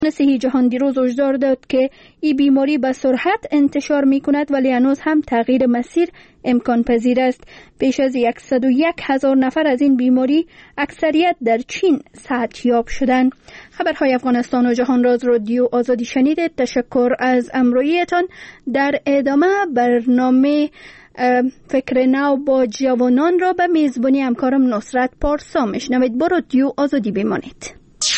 صحی جهان دیروز هشدار داد که این بیماری به سرعت انتشار می کند ولی هنوز هم تغییر مسیر امکان پذیر است. بیش از 101,000 نفر از این بیماری اکثریت در چین صحتیاب شدند. خبرهای افغانستان و جهان راز رادیو آزادی شنیدید. تشکر از همراهیتان. در ادامه برنامه فکر نو با جوانان را به میزبانی همکارم نصرت پارسا میشنوید. با رادیو آزادی بمانید.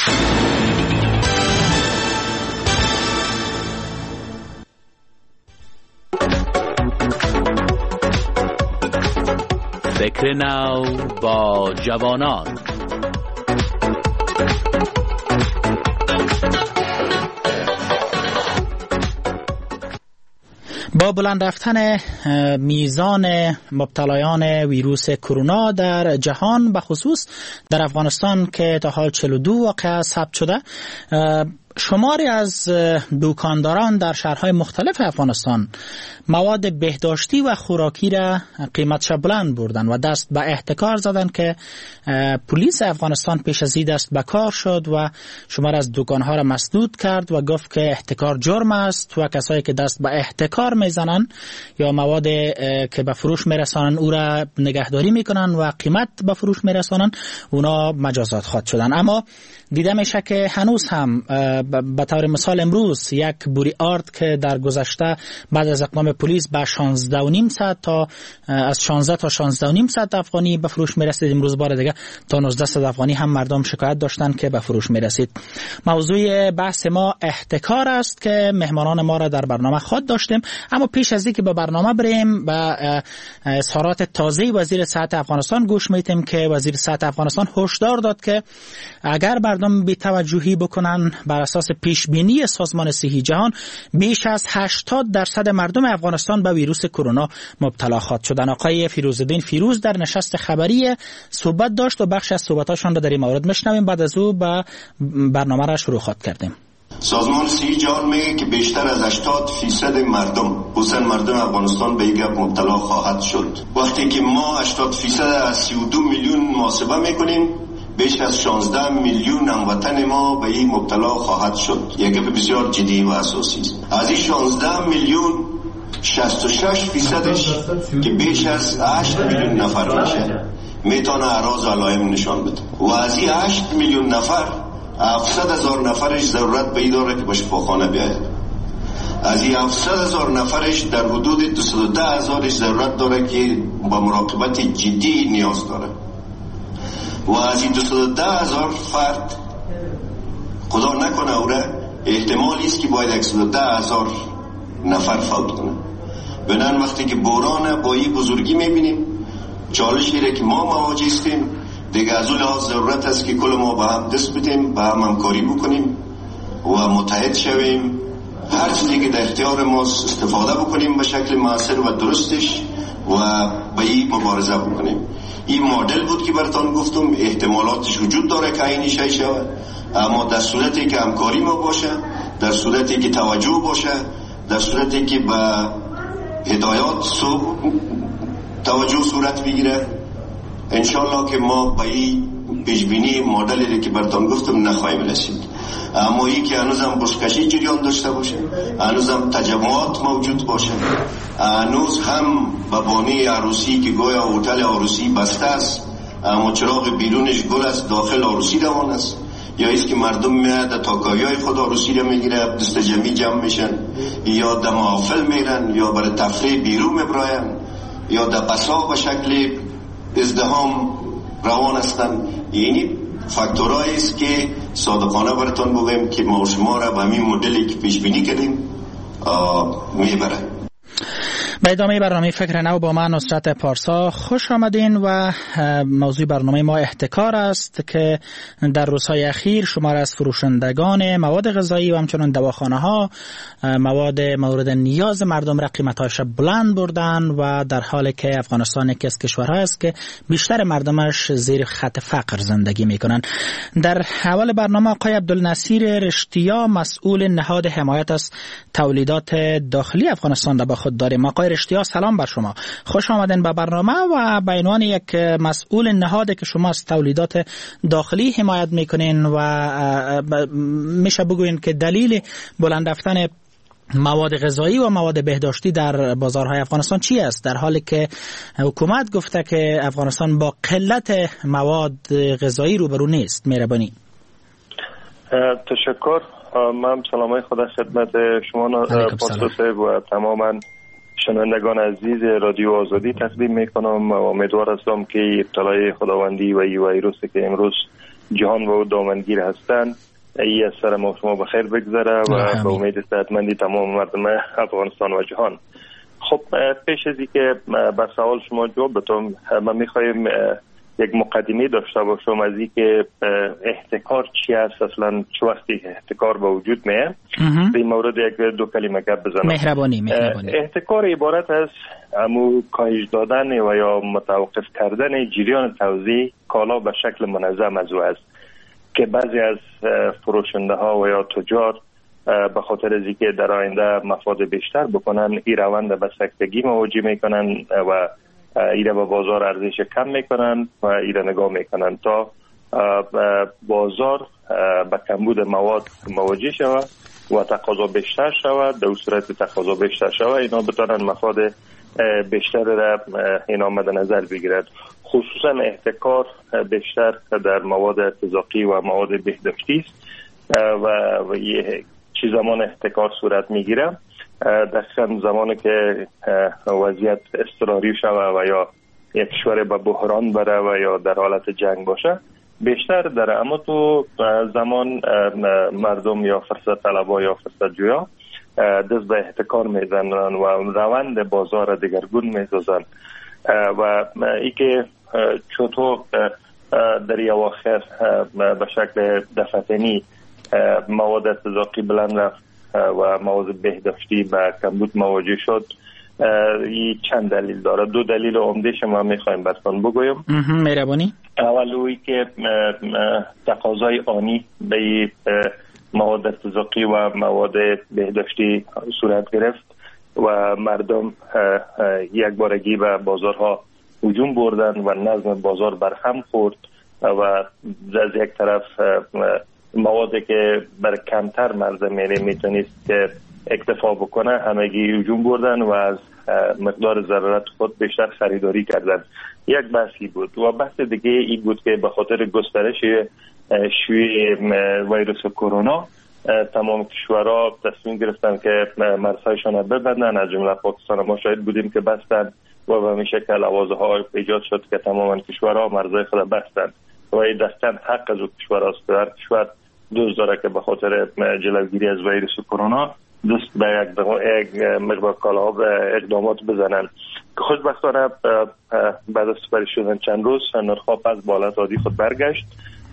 فکر نو با جوانان. با بلند رفتن میزان مبتلایان ویروس کرونا در جهان، به خصوص در افغانستان که تا حال 42 واقعه ثبت شده، شماری از دکانداران در شهرهای مختلف افغانستان مواد بهداشتی و خوراکی را قیمتش بلند بردن و دست به احتکار زدن که پلیس افغانستان پیش از این دست به کار شد و شمار از دکانها را مسدود کرد و گفت که احتکار جرم است و کسایی که دست به احتکار میزنن یا مواد که به فروش میرسانن او را نگهداری میکنن و قیمت به فروش میرسانن، اونا مجازات خواهد شدن. اما دیده میشه که هنوز هم به طور مثال امروز یک بوری آرد که در گذشته بعد از اقدام پلیس به 16.5 تا از 16 تا 16.5 افغانی به فروش میرسید، امروز بار دیگه تا 19 افغانی هم مردم شکایت داشتن که به فروش میرسید. موضوع بحث ما احتکار است که مهمانان ما را در برنامه خود داشتیم. اما پیش از اینکه به برنامه بریم به اظهارات تازه وزیر صحت افغانستان گوش میتیم که وزیر صحت افغانستان هشدار داد که اگر مردم بی‌توجهی بکنن بر اساس پیش بینی سازمان صحی جهان بیش از 80% مردم افغانستان به ویروس کرونا مبتلا خواهد شدن. آقای فیروزالدین فیروز در نشست خبری صحبت داشت و بخش از صحبتاشان را در این مورد میشنویم. بعد از او به برنامه را شروع خواهد کردیم. سازمان صحی جهان میگه که بیشتر از 80% مردم، خصوصا مردم افغانستان، به این گپ مبتلا خواهد شد. وقتی که ما 80% از 32 میلیون محاسبه میکنیم، بیش از 16 میلیون هموطن ما به این مبتلا خواهد شد. یک گپ بسیار جدی و اساسی است. از این 16 میلیون 66% که بیش از 8 میلیون نفر میشه میتونه اعراض و علائم نشان بده و از این 8 میلیون نفر 700,000 نفرش ضرورت به این داره که به شفاخانه بیاید. از این 700,000 نفرش در حدود 210,000 ضرورت داره که با مراقبت جدی نیاز داره و از این 210,000 فرد خدا نکنه اوره احتمالی است که باید 110,000 نفر فوت کنه. بنان وقتی که بحران با این بزرگی میبینیم، چالشی را که ما مواجه هستیم، دیگه از اون لحاظ ضرورت است که کل ما با هم دست بدیم، با هم همکاری بکنیم و متحد شویم، هر چیزی که در اختیار ما استفاده بکنیم به شکل مؤثر و درستش و با این مبارزه بکنیم. این مدل بود که براتون گفتم، احتمالاتش وجود داره که اینی شای شود، اما در صورتی که همکاری ما باشه، در صورتی که توجه باشه، در صورتی که به هدایات توجه صورت بگیره، انشالله که ما به این پیشبینی مدلی که براتون گفتم نخواهیم رسید. اما این که هنوزم بشکشی جریان داشته باشه، هنوزم تجمعات موجود باشه، هنوز هم به بانی عروسی که گویا هتل عروسی بسته است اما چراغ بیرونش گل است، داخل عروسی روان است، یا ایست که مردم میاد تاکاویای خود عروسی رو میگیره، دست جمعی جمع میشن، یا در محافل میرن، یا برای تفریح بیرون میبراین، یا در قصا به شکل ازدهام روان هستن. یعنی فاکتورایی است که صادقانه براتون بگم که ما و شما را به همین مدلی که پیش بینی کردیم میبره. به ادامه برنامه فکر نو با من نصرت پارسا خوش آمدین و موضوع برنامه ما احتکار است که در روزهای اخیر شمار از فروشندگان مواد غذایی و همچنان دواخانه ها مواد مورد نیاز مردم را قیمتاش بلند بردن و در حالی که افغانستان یکی از کشورها است که بیشتر مردمش زیر خط فقر زندگی میکنن. در اول برنامه آقای عبدالنصیر رشتیا مسئول نهاد حمایت از تولیدات داخلی افغانستان را با خود داریم. آقای رشتیا سلام بر شما. خوش آمدین به برنامه و به عنوان یک مسئول نهادی که شما از تولیدات داخلی حمایت میکنین و میشه بگوین که دلیل بلند رفتن مواد غذایی و مواد بهداشتی در بازارهای افغانستان چی است، در حالی که حکومت گفته که افغانستان با قلت مواد غذایی روبرو نیست؟ مهربانی. تشکر. من سلامای خدا خدمت شما پاسخ و تماما شنوندگان عزیز رادیو آزادی تقدیم میکنم و امیدوار هستم که ابتلای خداوندی و ای ویروسی که امروز جهان و دامنگیر هستند ای از سر ما شما بخیر بگذره و به امید صحتمندی تمام مردم افغانستان و جهان. خب پیش از اینکه به سوال شما جواب بدم، من میخوایم یک مقدمه داشته باشم از اینکه احتکار چی است، اصلا چه وقتی احتکار به وجود میاد. در این مورد یک دو کلمه گپ بزنم. مهربانی. احتکار عبارت از امو کاهش دادن و یا متوقف کردن جریان توزیع کالا به شکل منظم از او است که بعضی از فروشنده ها و یا تجار به خاطر از اینکه در آینده مفاد بیشتر بکنن این روند به سکتگی مواجه میکنن و ایره به بازار ارزش کم میکنن و ایره نگاه میکنن تا بازار به کمبود مواد مواجه شود و تقاضا بیشتر شود. در صورت تقاضا بیشتر شود اینا بتونن مفاد بیشتر را اینا مد نظر بگیرد. خصوصا احتکار بیشتر در مواد ارتزاقی و مواد بهداشتی است و چه زمان احتکار صورت میگیره؟ دقیقا زمانی که وضعیت اضطراری شود و یا یک کشور به بحران بره و یا در حالت جنگ باشه. بیشتر در اما تو زمان مردم یا فرصت طلبا یا فرصت جویا دست به احتکار میزنن و روند بازار دگرگون میسازن و ای که چطور در اواخر به شکل دفعتنی مواد ارتزاقی بلند رفت و مواد بهداشتی به کمبود مواجه شد، این چند دلیل داره. دو دلیل عمده‌اش ما میخوایم براتون بگویم. مهربانی. اولویی که تقاضای آنی به مواد ارتزاقی و مواد بهداشتی صورت گرفت و مردم یک بارگی به بازارها هجوم بردن و نظم بازار برهم خورد و از یک طرف موادی که بر کمتر مردم میتونست که اکتفا بکنه همگی هجوم بردن و از مقدار ضرورت خود بیشتر خریداری کردن. یک بحثی بود و بحث دیگه این بود که به خاطر گسترش شیوع ویروس کرونا تمام کشورها تصمیم گرفتن که مرزهایشان را ببندن. از جمله پاکستان ما شاهد بودیم که بستن و به همین شکل آوازها ایجاد شد که تماما کشورها مرزهای خود بستن و این دقیقاً حق از کشور است. هر کشور دوست داره که به خاطر جلوگیری از ویروس کرونا دوست به یک مقدار کالاها به اقدامات بزنن که خوشبختانه بعد از سپری شدن چند روز نرخ‌ها پس به حالت عادی خود برگشت.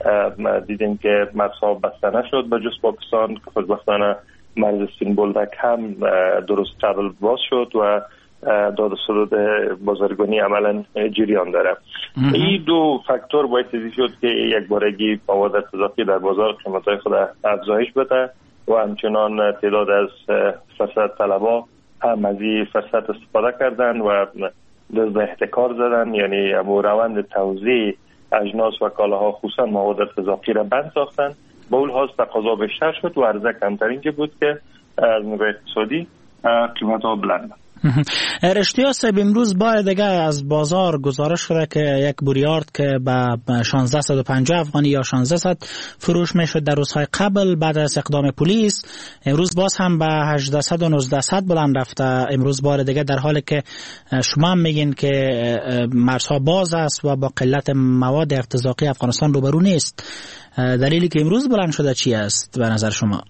دیدیم که مرزها بسته نشد به جز پاکستان که خوشبختانه مرز سین بولدک هم درست قبل باز شد و داد و ستد بازرگانی عملا جریان داره. این دو فاکتور باعث شد که یک بارگی مواد ارتزاقی در بازار قیمت‌های خود افزایش بده و همچنان تعداد از فرصت طلبا هم از این فرصت استفاده کردن و دست به احتکار زدن، یعنی روند توزیع اجناس و کالاها خصوصا مواد ارتزاقی را بند ساختن. با اون حال تقاضا بیشتر شد و عرضه کمتر، اینجا بود که از نگاه اقتصادی قیمت‌ها بلند. رشتیا صاحب، امروز بار دیگه از بازار گزارش شده که یک بوریارد که به 1650 افغانی یا 1600 فروش میشد در روزهای قبل بعد از اقدام پلیس، امروز باز هم به 1800 و 1900 بلند رفته. امروز بار دیگه در حالی که شما هم میگین که مرزها باز است و با قلت مواد ارتزاقی افغانستان روبرو نیست، دلیلی که امروز بلند شده چی است به نظر شما؟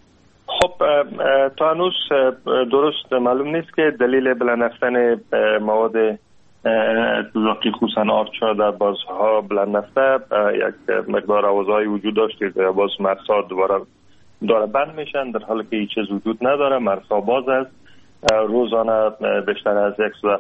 خب تا هنوز درست معلوم نیست که دلیل بلند رفتن مواد ارتزاقی خصوصا آرچا در بازها بلند رفته. یک مقدار آوازهای وجود داشت که باز مرزها دوباره داره بند میشن، در حالی که هیچ چیز وجود نداره، مرزها باز است. روزانه بیشتر از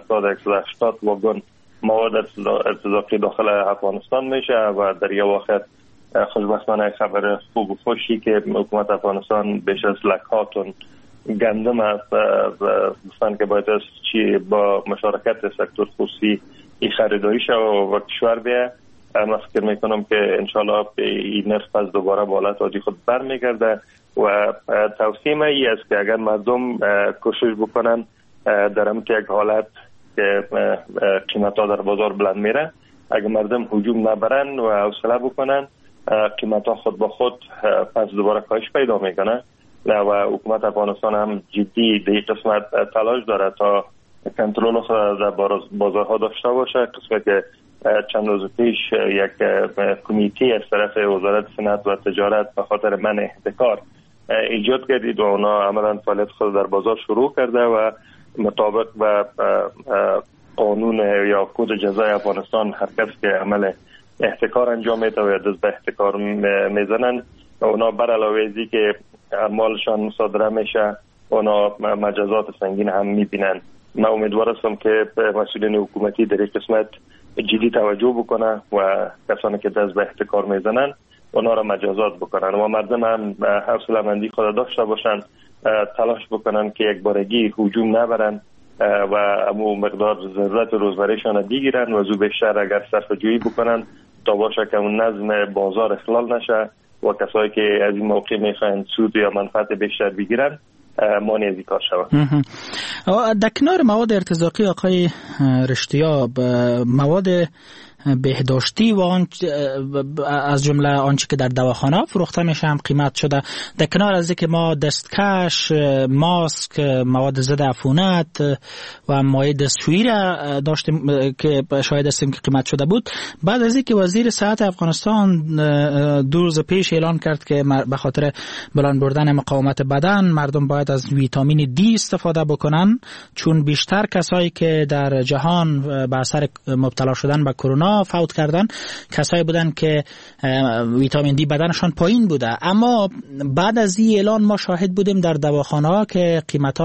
170 واگن مواد ارتزاقی داخل افغانستان میشه و در یه وقت خوشبختانه خبر خوب و خوشی که حکومت افغانستان بیش از 100,000 تن گندم است گفتن که باید از چی با مشارکت سکتور خصوصی این خریداری شد و کشور بیه. من فکر میکنم که انشالله این نرخ پس دوباره به حالت عادی خود برمیگرده و توصیه ای است که اگر مردم کوشش بکنن در همین یک حالت که قیمت ها در بازار بلند میره، اگر مردم هجوم نبرن و حوصله بکنن قیمت ها خود با خود پس دوباره کاهش پیدا میکنه و حکومت افغانستان هم جدی در این قسمت تلاش داره تا کنترل خود در بازارها داشته باشه. قسمت که چند روز پیش یک کمیته از طرف وزارت صنعت و تجارت به خاطر منع احتکار ایجاد کردید و اونا عملا فعالیت خود در بازار شروع کرده و مطابق با قانون یا کد جزای افغانستان هر کس که عمل احتکار انجام میده و دست به احتکار میزنن اونا بر علاوه ازی که اعمالشان مصادره میشه اونا مجازات سنگین هم میبینن. من امیدوار هستم که مسئولین حکومتی در این قسمت جدی توجه بکنه و کسانی که دست به احتکار میزنن اونا را مجازات بکنن و مردم هم حوصله مندی خود داشته باشن، تلاش بکنن که یک بارگی هجوم نبرن و امو مقدار ضرورت روزمرهشان را بگیرن و زو بیشتر اگر صرفه جویی بکنن تا باشه که اون نظم بازار اخلال نشه و کسایی که از این موقع میخواین سود یا منفعت بیشتر بگیرن مانع از این کار شود. در کنار مواد ارتزاقی آقای رشتیاب، مواد بهداشتی و از جمله آنچه که در دواخانه فروخته میشه هم قیمت شده. در کنار از اینکه ما دستکش، ماسک، مواد ضد عفونت و مایع دستشویی را داشتیم که شاهد هستیم که قیمت شده بود. بعد از اینکه وزیر صحت افغانستان 2 روز پیش اعلان کرد که به خاطر بلند بردن مقاومت بدن مردم باید از ویتامین دی استفاده بکنن، چون بیشتر کسایی که در جهان به اثر مبتلا شدن به کرونا فوت کردن کسایی بودن که ویتامین دی بدنشان پایین بوده. اما بعد از این اعلان ما شاهد بودیم در دواخانه ها که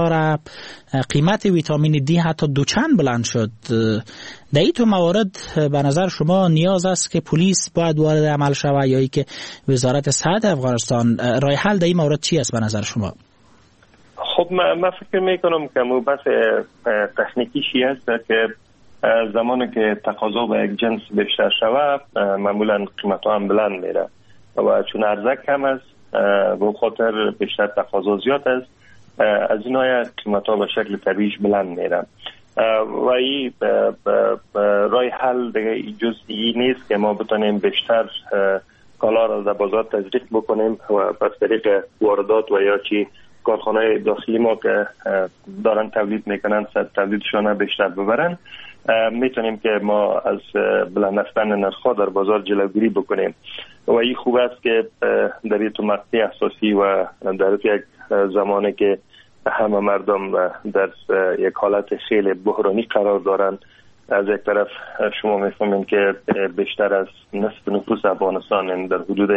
قیمت ویتامین دی حتی 2 چند بلند شد. در این تو موارد به نظر شما نیاز است که پلیس باید وارد عمل شود یا ای که وزارت صحت افغانستان راه حل در این مورد چی است به نظر شما؟ خب من فکر میکنم که بحث تکنیکی است که زمانی که تقاضا به یک جنس بیشتر شود معمولا قیمت ها هم بلند میره و چون عرضه کم است به خاطر بیشتر تقاضا زیاد است از این های قیمت ها به شکل طبیعیش بلند میره و این رای حل دیگه جزئی نیست که ما بتونیم بیشتر کالا را در بازار تزریق بکنیم و پس طریق واردات و یا چی کارخانه داخلی ما که دارن تولید میکنن تولیدشان بیشتر ببرن میتونیم که ما از بلند رفتن نرخ‌ها در بازار جلوگیری بکنیم و این خوب است که در این مقطع اساسی و در یک زمانی که همه مردم در یک حالت خیلی بحرانی قرار دارند، از یک طرف شما میفهمین که بیشتر از نصف نفوس افغانستان در حدود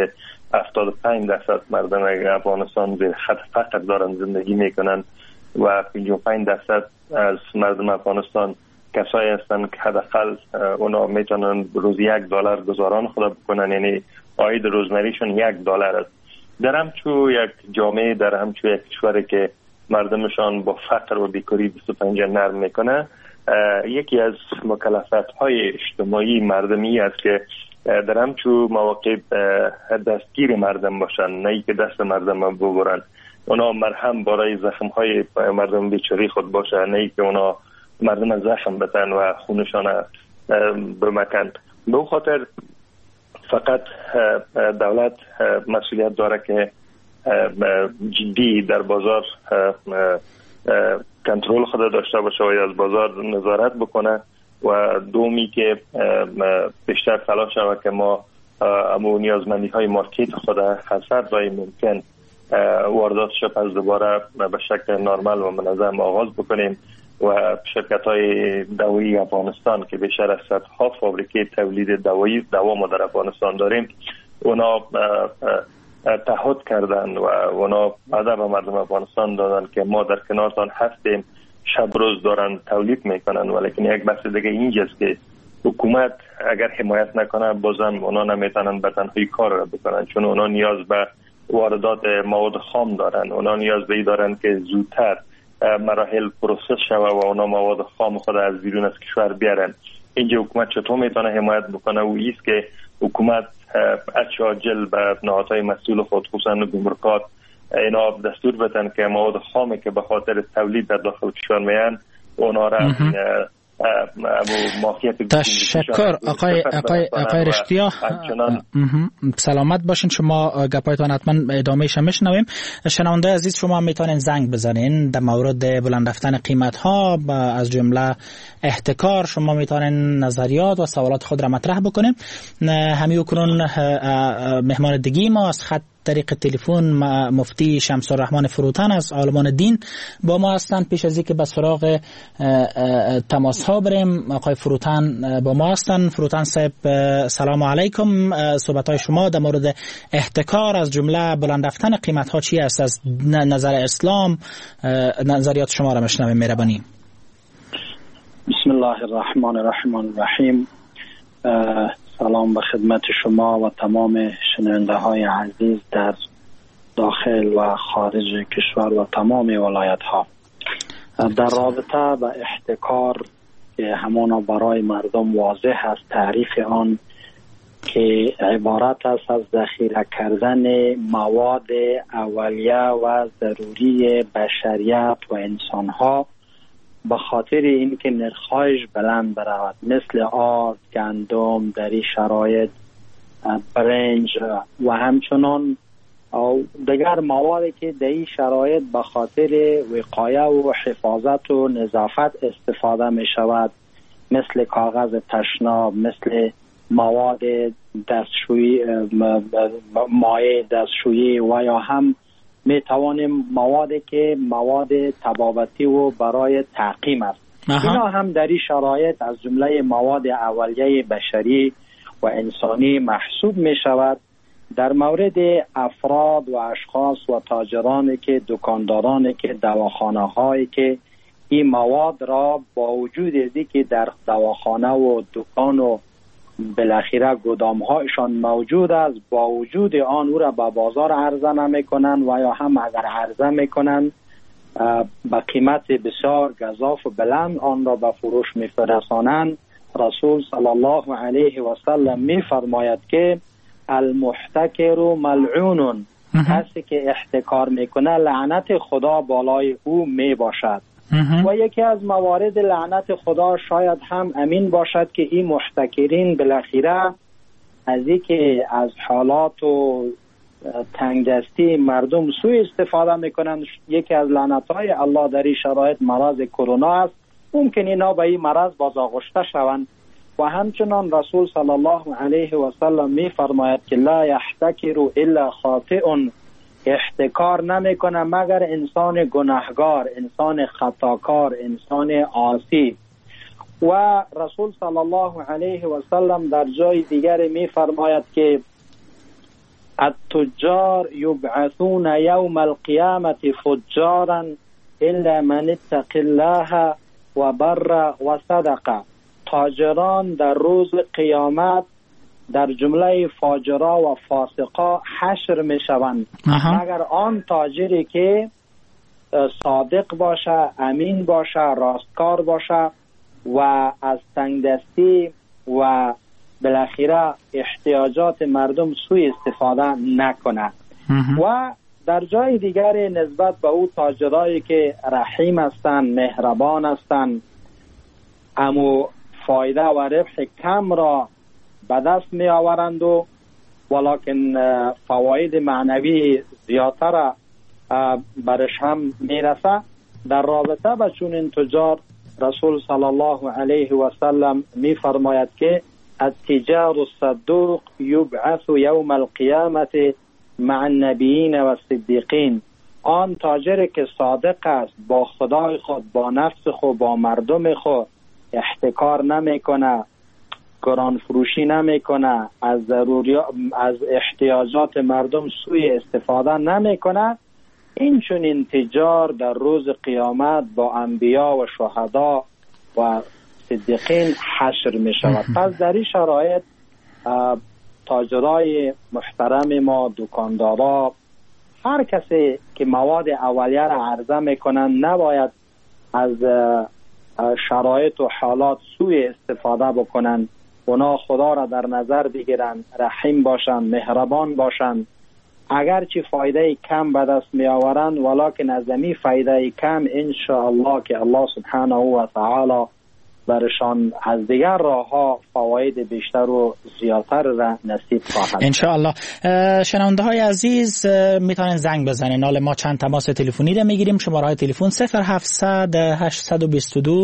75% مردم افغانستان زیر خط فقر دارن زندگی میکنن و 55% از مردم افغانستان کسایی هستن که حداقل اونا میتونن روزی $1 گزاران خود بکنن، یعنی عاید روزمریشون $1 است. در همچو یک جامعه، در همچو یک کشوری که مردمشان با فقر و بیکاری 25 نرم میکنه، یکی از مکلفات های اجتماعی مردمی است که در همچو مواقع دستگیر مردم باشن، نه ای که دست مردم ببرن. اونا مرهم برای زخم های مردم بیچاری خود باشه، نه ای که اونا مردم زخم بتن و خونشان بمکن. به خاطر فقط دولت مسئولیت داره که جدی در بازار کنترل خود داشته باشه و از بازار نظارت بکنه و دومی که بیشتر تلاش شود که ما امو نیازمندی های مارکت خود هر جای ممکن وارداتش پس دوباره به شکل نرمال و منظم آغاز بکنیم و شرکت های دوایی افغانستان که بیشتر از صدها فابریکه تولید دوا ما در افغانستان داریم، اونا تعهد کردن و اونا وعده به مردم افغانستان دادن که ما در کنارتان هستیم، شب روز دارن تولید میکنن. ولیکن یک بحث دیگه اینجاست که حکومت اگر حمایت نکنه بازم اونا نمیتونن به تنهایی کار را بکنن، چون اونا نیاز به واردات مواد خام دارن. اونا نیاز به این دارن که زودتر مراحل پروسس شوه و اونا مواد خام خود از بیرون از کشور بیارن. اینجا حکومت چطور میتونه حمایت بکنه؟ و ایست که حکومت عاجل به نهادهای مسئول خود خصوصا گمرکات اینا دستور بدن که مواد خامی که به خاطر تولید در داخل کشور میان اونا را تشکر آقای رشتیا. سلامت باشین. شما گپایتان حتما ادامهش میشنویم. شنونده عزیز شما میتونین زنگ بزنین در مورد بلند رفتن قیمت ها از جمله احتکار. شما میتونین نظریات و سوالات خود را مطرح بکنین. همین کنون مهمان دیگه ما از خط طریق تلفن مفتی شمس الرحمن فروتن از عالمان دین با ما هستند. پیش از اینکه به سراغ تماس ها بریم، آقای فروتن با ما هستند. فروتن صاحب سلام علیکم. صحبت های شما در مورد احتکار از جمله بلند رفتن قیمت ها چی است؟ از نظر اسلام نظریات شما را میشنویم. مهربانی. بسم الله الرحمن الرحیم. سلام به خدمت شما و تمام شنونده های عزیز در داخل و خارج کشور و تمام ولایت ها. در رابطه به احتکار که همانا برای مردم واضح است تعریف آن که عبارت است از ذخیره کردن مواد اولیه و ضروری بشریت و انسان ها به خاطر اینکه نرخ‌هایش بلند برود، مثل آرد، گندم، در این شرایط برنج و همچنان دیگر موادی که در این شرایط به خاطر وقایه و حفاظت و نظافت استفاده می شود، مثل کاغذ تشناب، مثل مواد دستشویی، مایع دستشویی و یا هم می توانیم موادی که مواد طبابتی و برای تعقیم است. اینا هم در این شرایط از جمله مواد اولیه بشری و انسانی محسوب می شود. در مورد افراد و اشخاص و تاجرانی که دکاندارانی که دواخانه هایی که این مواد را با وجود ازی که در دواخانه و دکان و بالاخره گدام هایشان موجود است، با وجود آن او را به بازار عرضه نمی کنند و یا هم اگر عرضه می کنند به قیمت بسیار گزاف و بلند آن را به فروش می فرستانند. رسول صلی الله علیه و سلم می فرماید که المحتکر ملعون، کسی که احتکار می کنه لعنت خدا بالای او می باشد. و یکی از موارد لعنت خدا شاید هم امین باشد که این محتکرین بالاخره از اینکه از حالات و تنگدستی مردم سوء استفاده میکنند. یکی از لعنت‌های الله در این شرایط مرض کرونا است. ممکن اینا به این مرض بازآغشته شوند. و همچنان رسول صلی الله علیه و سلم می فرماید که لا یحتکر الا خاطئ، احتکار نمیکنه مگر انسان گناهگار، انسان خطاکار، انسان عاصی. و رسول صلی الله علیه و سلم در جای دیگر می فرماید که التجار یبعثون یوم القیامت فجارا الا من اتق الله و بر و صدقه. تاجران در روز قیامت در جمله فاجرا و فاسقا حشر می شوند مگر آن تاجری که صادق باشه، امین باشه، راستکار باشه و از تنگدستی و بالاخره احتیاجات مردم سوء استفاده نکنه. و در جای دیگر نسبت به او تاجرایی که رحیم هستند، مهربان هستند، امو فایده و ربح کم را به دست می آورند و ولکن فواید معنوی زیادتر برش هم می رسه. در رابطه با چون تجار رسول صلی الله علیه و سلم می فرماید که التجار الصدوق یبعث یوم القیامت مع النبیین و الصدیقین. آن تاجر که صادق است، با خدای خود، با نفس خود، با مردم خود احتکار نمی کنه، گران فروشی نمی کنه، از احتیاجات مردم سوء استفاده نمی کنه، این چون تجار در روز قیامت با انبیا و شهدا و صدیقین حشر می شود. پس در این شرایط تاجرای محترم ما، دکاندارا هر کسی که مواد اولیه را عرضه میکنن نباید از شرایط و حالات سوء استفاده بکنن. اونا خدا را در نظر بگیرن، رحیم باشن، مهربان باشن. اگرچه فایده کم به دست می آورند ولکن از این فایده کم ان شاء الله که الله سبحانه و تعالی برشان از دیگر راه ها فواید بیشتر و زیادتر را نصیب خواهد. ان شاء الله. شنونده های عزیز میتونن زنگ بزنین. حالا ما چند تماس تلفنی را میگیریم. شماره های تلفن 0700 822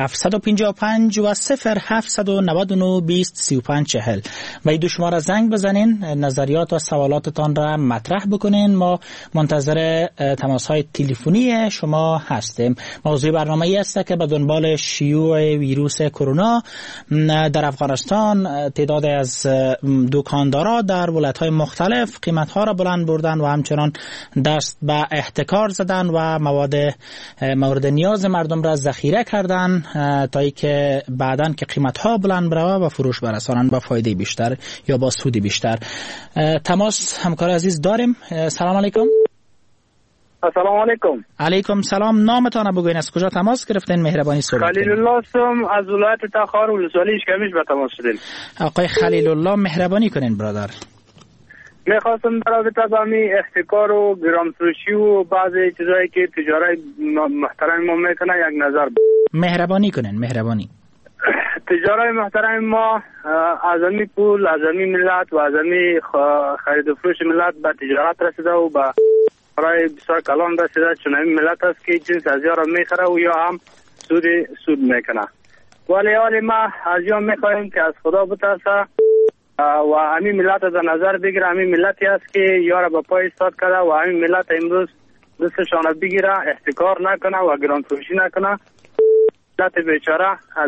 755 و 0799 20 35 40. و این دو شماره زنگ بزنین، نظریات و سوالاتتان را مطرح بکنین. ما منتظر تماس های تلفنی شما هستیم. موضوع برنامه ای است که به دنبال شیوع ویروس کرونا در افغانستان تعداد از دکاندارا در ولایت‌های مختلف قیمت‌ها را بلند بردن و همچنان دست به احتکار زدن و مورد نیاز مردم را ذخیره کردن تا اینکه بعداً که قیمت‌ها بلند بره و فروش برسانن با فایده بیشتر یا با سود بیشتر. تماس همکار عزیز داریم. سلام علیکم. السلام علیکم. علیکم سلام. نامتان بگوین، از کجا تماس گرفتین؟ مهربانی صحبت کنید. خلیل الله هستم از ولایت تخار ولسوالی اشکمیش به تماس شدیم. آقای خلیل الله مهربانی کنین برادر. میخواستم در رابطه با می احتکار و گرانفروشی و بعضی چیزایی که تجارت محترم ما میکنه یک نظر مهربانی کنین. مهربانی. تجارت محترم ما از امی پول، از امی ملت و از امی خرید و فروش ملت به تجارت رسیده و به برای بسیار کلان رسیده، چون این ملت است که جنس ازیا را میخره و یا هم سود میکنه. ولی حالی ما از یا میخواهیم که از خدا بترسه و همین ملت در نظر بگیره. همین ملتی است که یا را به پای ایستاد کرده و همین ملت امروز دستشان را بگیره، احتکار نکنه و گرانفروشی نکنه. ملت بیچاره از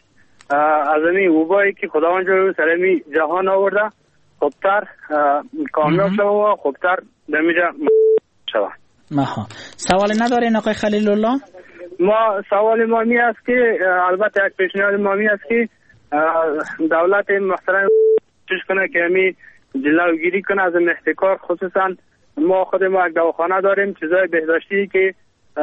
همین وبایی که خداوند جل سر جهان آورده خوبتر کامیاب شده و خوبتر دمیجه شود. سوال ندارین آقای خلیل الله؟ ما سوال ما می است که البته یک پیشنهاد ما می است که دولت محترم کوشش کنه که همی جلوگیری کنه از احتکار. خصوصا ما خود ما یک دواخانه داریم، چیزای بهداشتی که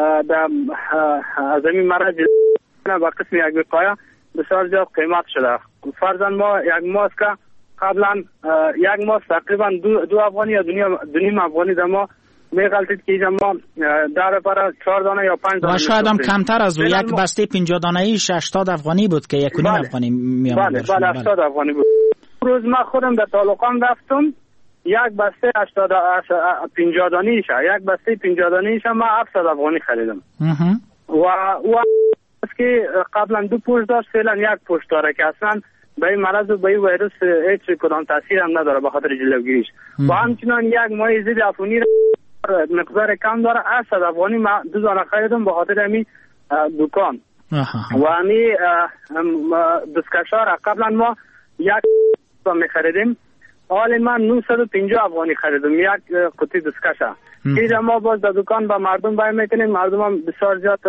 از همین مرض با قسم یک وقایه بسیار زیاد قیمت شده. فرضاً ما یک ماسک قبلا یک ماسک تقریبا 2 افغانی یا 2.5 افغانی در ما میغلطید که اینجا ما در برای 4 دانه یا 5 دانه و شاید هم کمتر از او. یک بسته 50 دانه ایش 80 افغانی بود که 1.5 افغانی میامد. بله 80 افغانی بود. روز ما خودم در طالقان رفتم، یک بسته 50 دانه ایش، یک بسته 50 دانه ایش ما 700 افغانی خریدم. و است که قبلا 2 پوش داشت، فعلا 1 پوش داره که اصلا به این مرض و به این ویروس هیچ کدام تاثیر هم نداره به خاطر جلوگیریش. و همچنان یک مایع ضد عفونی مقدار کم داره. 800 افغانی ما 2 دانه خریدم به خاطر همین دکان. و همین دستکشا را قبلا ما 1 می خریدیم، حالا من 950 افغانی خریدم یک قطعه دستکشا. که ما باز در دکان به مردم باید میکنیم، مردم هم بسیار زیاد.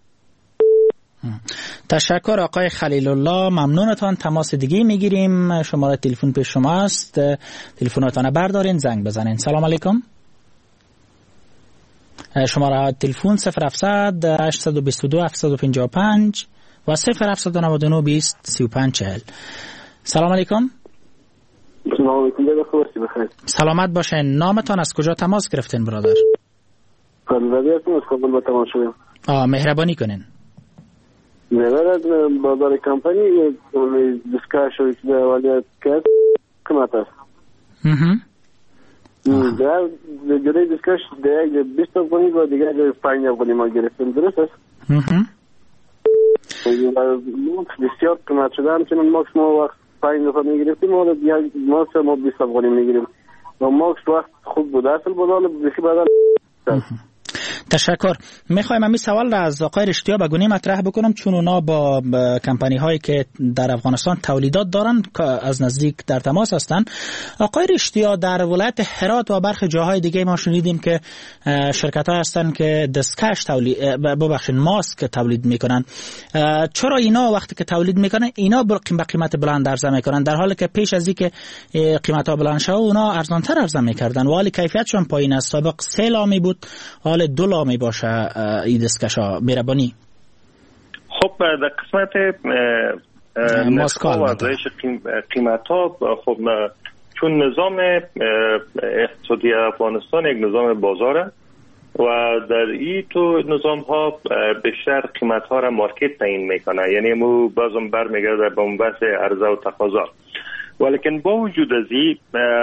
تشکر آقای خلیل الله، ممنونتان. تماس دیگه میگیریم. شماره تلفن پیش شما است، تلفناتون بردارین زنگ بزنین. سلام علیکم. شماره تلفن 0700 822 755 و 0799 20 35 40. سلام علیکم. سلام علیکم. بخیر. سلامت باشین. نامتان، از کجا تماس گرفتین برادر؟ کاندیدی هستم، از کابل با تماس شدیم. مهربانی کنین. می‌برد بازار کمپانی دیسکاشن که اولیت کرد قیمت است. در جلوی دیسکاشن دیگه 20 افغانی و دیگه 5 افغانی ما گرفتیم، درست است؟ بسیار قیمت شده. همچنین ماکس ما وقت 5 دفعه میگرفتیم، حالا ماکس ما 20 افغانی میگیریم و ماکس وقت خوب بود، اصل بود، حالا بسی بدل. تشکر. میخوایم همین سوال را از آقای رشتیا به گونه مطرح بکنم، چون اونا با کمپانی هایی که در افغانستان تولیدات دارن از نزدیک در تماس هستند. آقای رشتیا، در ولایت هرات و برخی جاهای دیگه ما شنیدیم که شرکت ها هستن که دستکش ماسک تولید میکنن. چرا اینا وقتی که تولید میکنن اینا به قیمت بلند عرضه میکنن، در حالی که پیش از اینکه قیمت ها بلند شه اونا ارزانتر عرضه میکردن و حالی کیفیتشون پایین است؟ سابق 3 لامی بود، حال 2 لامی باشه این دستکشا. مهربانی. خب در قسمت ماسکال و افزایش قیمت ها، خب چون نظام اقتصادی افغانستان یک نظام بازاره و در این تو نظام ها بیشتر قیمت ها را مارکت تعیین میکنه، یعنی مو بازم برمیگرده به اون بحث عرضه و تقاضا. ولیکن با وجود از این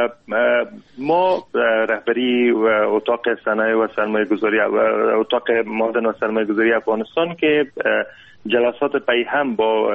ما رهبری و اتاق صنایع و سرمایه گذاری و اتاق معدن و سرمایه گذاری افغانستان که جلسات پی هم با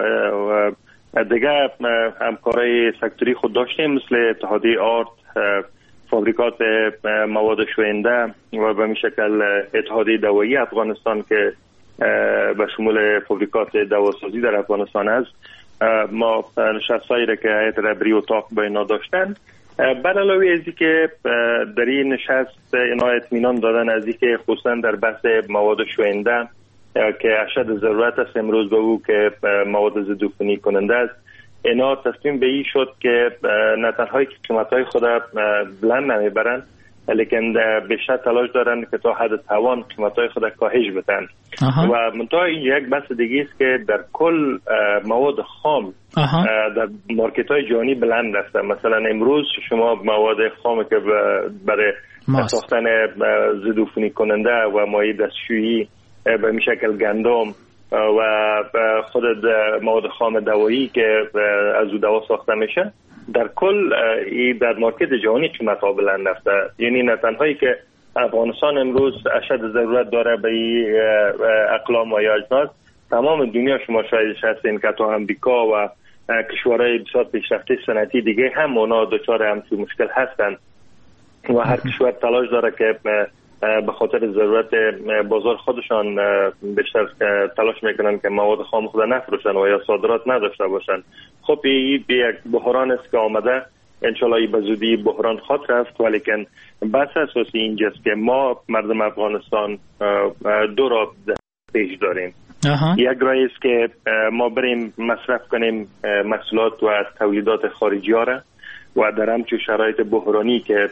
دیگه همکارای سکتوری خود داشتیم، مثل اتحادیه آرت، فابریکات مواد شوینده و به این شکل اتحادیه دوایی افغانستان که به شمول فابریکات دواسازی در افغانستان است. ما نشستایی را که هیئت رهبری اتاق با اینا داشتن، بر علاوه از که در این نشست اینا اطمینان دادن از که خصوصا در بحث مواد شوینده که اشد ضرورت است امروز به او که مواد ضدعفونی کننده است، اینا تصمیم به این شد که نه تنها قیمت‌های خود بلند نمیبرن، لیکن بیشتر تلاش دارن که تا حد توان قیمت‌های خود کاهش بدن. و منتها این یک بحث دیگه است که در کل مواد خام در مارکت‌های جهانی بلند است. مثلا امروز شما مواد خام که برای ساختن ضدعفونی کننده و مایع دستشویی به این شکل گندم و خود مواد خام دوایی که از او دوا ساخته میشه، در کل در مارکت جهانی قیمت ها بلند است. یعنی نه تنهایی که افغانستان امروز اشد ضرورت داره به اقلام و اجناس، تمام دنیا شما شاهدش هستین که تا امریکا و کشورهای بسیار پیشرفته صنعتی دیگه هم اونا دچار همچین مشکل هستند و هر کشور تلاش داره که به خاطر ضرورت بازار خودشان بیشتر تلاش میکنن که مواد خام خود نفروشن و یا صادرات نداشته باشن. خب این یک بحران است که آمده، انشالله به زودی بحران خواهد رفت، ولیکن بحث اساسی اینجاست که ما مردم افغانستان 2 راه پیش داریم. یک راه است که ما بریم مصرف کنیم محصولات و تولیدات خارجی ها را و در همچون شرایط بحرانی که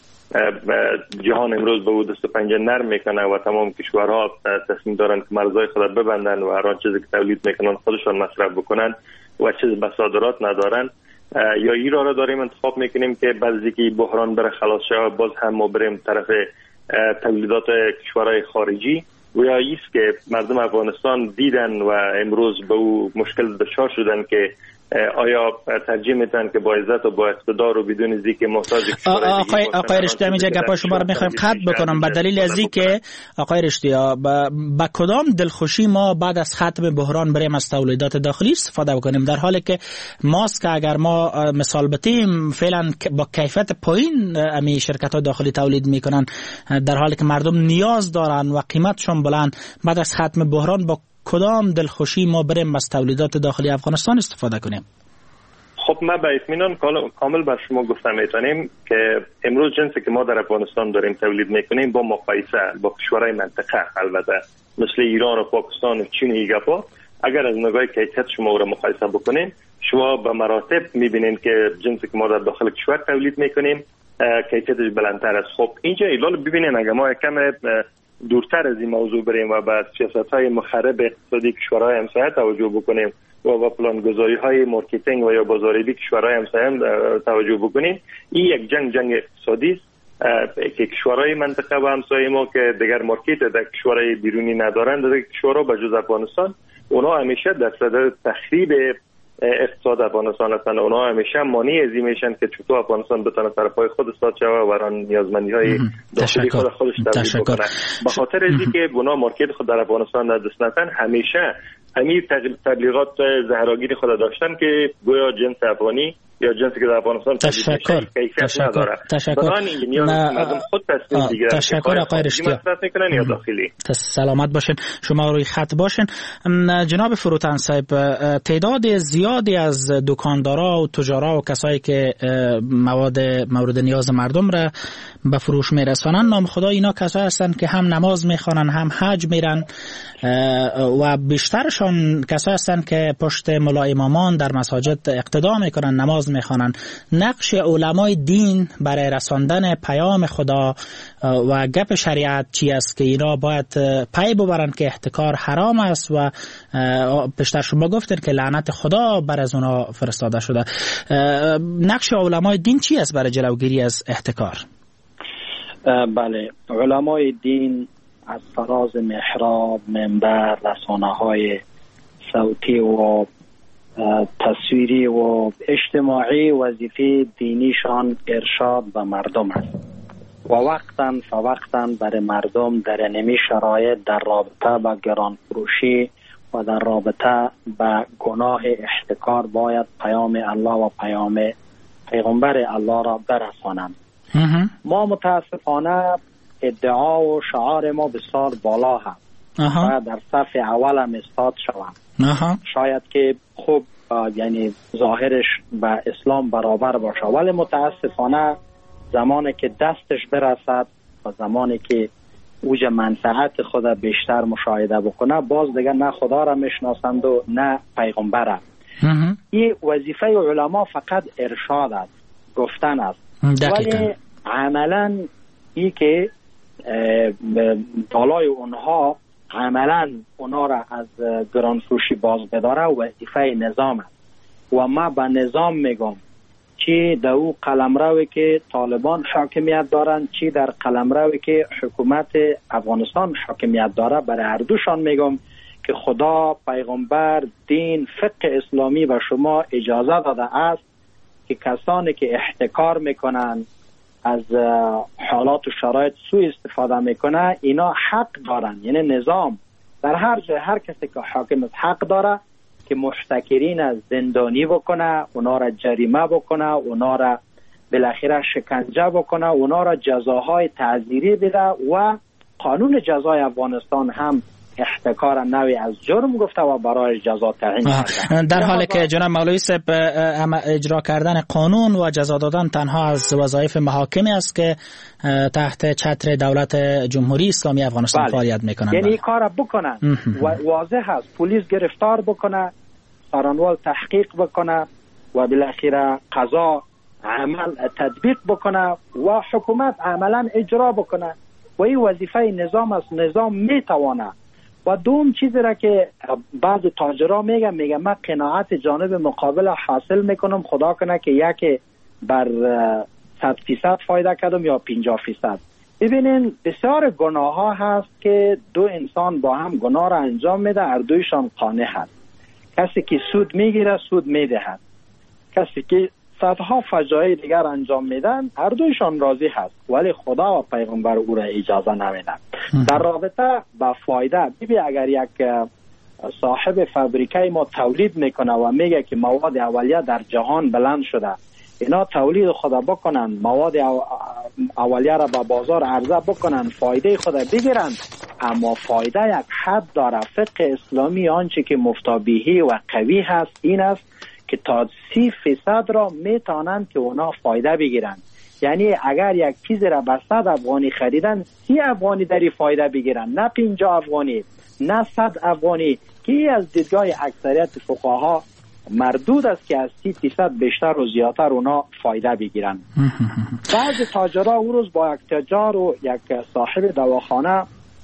جهان امروز به دست و پنجه نرم میکنه و تمام کشورها تصمیم دارن که مرزهای خود ببندن و هر آن چیزی که تولید میکنن خودشان مصرف بکنن و چیز به صادرات ندارن، یا این را داریم انتخاب میکنیم که بعضی که بحران بره خلاص شه باز هم ما بریم طرف تولیدات کشورهای خارجی، و یا ایست که مردم افغانستان دیدن و امروز به او مشکل دچار شدن که آیا ترجیح میتن که با عزت و با اقتدار و بدون زیک محتاج آقای رشتیا اینجا گپا شما رو میخوایم قطع بکنم به دلیل ازی که آقای رشتیا با کدام دلخوشی ما بعد از ختم بحران بریم از تولیدات داخلی استفاده بکنیم، در حالی که ماسک اگر ما مثال بتیم فعلا با کیفیت پایین امی شرکت ها داخلی تولید میکنن، در حالی که مردم نیاز دارن و قیمتشون بلند، بعد از ختم بحران با کدام دلخوشی ما بریم از تولیدات داخلی افغانستان استفاده کنیم؟ خب ما به اطمینان کامل بر شما گفتم میتونیم که امروز جنسی که ما در افغانستان داریم تولید میکنیم با مقایسه با کشورهای منطقه البته مثل ایران و پاکستان و چین و ایگپا، اگر از نگاه کیفیت شما را مقایسه بکنین، شما به مراتب میبینین که جنسی که ما در داخل کشور تولید میکنیم کیفیتش بلندتر است. خب اینجا ایلال ببینین اگر ما کم دورتر از این موضوع بریم و به سیاست‌های مخرب اقتصادی کشورهای همسایه توجه بکنیم و با پلانگذاری‌های مارکتینگ و یا بازاریابی کشورهای همسایه توجه بکنیم، این یک جنگ اقتصادی است که کشورهای منطقه و همسایه ما که دیگر مارکت در کشورهای بیرونی ندارند، در کشورها به جز افغانستان، اونا همیشه در صدد تخریب اقتصاد افغانستان هستند. اونا همیشه مانع از این میشن که چطور افغانستان بتونه طرفای خود استاد شوه و آن نیازمندی‌های داخلی خودش تامین بکنه. به خاطر اینکه اونا مارکت خود در افغانستان دست ندن، همیشه همین تبلیغات زهراگین خود داشتن که گویا جنس افغانی یا جنسی که در افغانستان تشکر خود تصمیم بگیرن. تشکر آقای رشتیا. یا داخلی. سلامت باشین، شما روی خط باشین. جناب فروتن صاحب، تعداد زیادی از دکاندارا و تجارا و کسایی که مواد مورد نیاز مردم را به فروش میرسانن، نام خدا اینا کسایی هستن که هم نماز میخوانن هم حج میرن و بیشترشان کسایی هستن که پشت ملا امامان در مساجد اقتدا میکنن، نماز میخوانن. نقش علمای دین برای رساندن پیام خدا و گپ شریعت چی است که اینا باید پی ببرن که احتکار حرام است و پیشتر شما گفتن که لعنت خدا بر از اونا فرستاده شده. نقش علمای دین چی است برای جلوگیری از احتکار؟ بله، علمای دین از فراز محراب، منبر، رسانه‌های صوتی و تصویری و اجتماعی وظیفه دینیشان ارشاد به مردم است و وقتاً فوقتاً برای مردم در نمی شرایط در رابطه با گران فروشی و در رابطه با گناه احتکار باید پیام الله و پیام پیغمبر الله را برسانند. ما متاسفانه ادعا و شعار ما بسیار بالا هست و در صف اول هم استاد شوند. شاید که خوب یعنی ظاهرش با اسلام برابر باشه، ولی متاسفانه زمانی که دستش برسد و زمانی که اوج منفعت خود بیشتر مشاهده بکنه، باز دیگه نه خدا را میشناسند و نه پیغمبر را. این وظیفه علما فقط ارشاد است، گفتن است، ولی عملا ای که بالای اونها عملا اونا را از گرانفروشی باز بداره وظیفه نظام است. و ما به نظام میگم چی در او قلمروی که طالبان حاکمیت دارن، چی در قلمروی که حکومت افغانستان حاکمیت داره، برای هر دوشان میگم که خدا، پیغمبر، دین، فقه اسلامی به شما اجازه داده است که کسانی که احتکار میکنن، از حالات و شرایط سوء استفاده میکنه، اینا حق دارن. یعنی نظام در هر جای هر کسی که حاکم است حق داره که محتکرین از زندانی بکنه، اونا را جریمه بکنه، اونا را بالاخره شکنجه بکنه، اونا را جزاهای تعزیری بده و قانون جزای افغانستان هم احتکار نوعی از جرم گفته و برای جزا تعیین کرده. در حالی که جناب مولوی صاحب اجرا کردن قانون و جزا دادن تنها از وظایف محاکمی است که تحت چتر دولت جمهوری اسلامی افغانستان فعالیت میکنند. یعنی این کار بکنن واضح است، پلیس گرفتار بکنه، څارنوال تحقیق بکنه و بالاخره قضا عمل تطبیق بکنه و حکومت عملا اجرا بکنه و این وظیفه نظام است. نظام میتوانه. و دوم چیزی را که بعض تاجرها میگم من قناعت جانب مقابل حاصل میکنم، خدا کنه که یکی بر 100% فایده کردم یا 50%. ببینین بسیار گناه ها هست که دو انسان با هم گناه را انجام میده، هر دویشان قانع هست. کسی که سود میگیره سود میدهد، کسی که صدها فجایع دیگر انجام میدن هر دویشان راضی هست، ولی خدا و پیغمبر او را اجازه نمیدن. در رابطه با فایده، ببین اگر یک صاحب فابریکه ما تولید میکنه و میگه که مواد اولیه در جهان بلند شده، اینا تولید خدا بکنن، مواد اولیه را به بازار عرضه بکنن، فایده خدا بگیرن، اما فایده یک حد داره. فقه اسلامی آنچه که مفتابیهی و قوی هست این است که تا 30% را میتونن که اونا فایده بگیرن. یعنی اگر یک چیز را به 100 افغانی خریدن، 30 افغانی داری فایده بگیرن، نه 50 افغانی، نه 100 افغانی، که از دیدگاه اکثریت فقها مردود است که از 30% بیشتر و زیادتر اونا فایده بگیرن. بعضی تاجرها او روز با یک تجار و یک صاحب دواخانه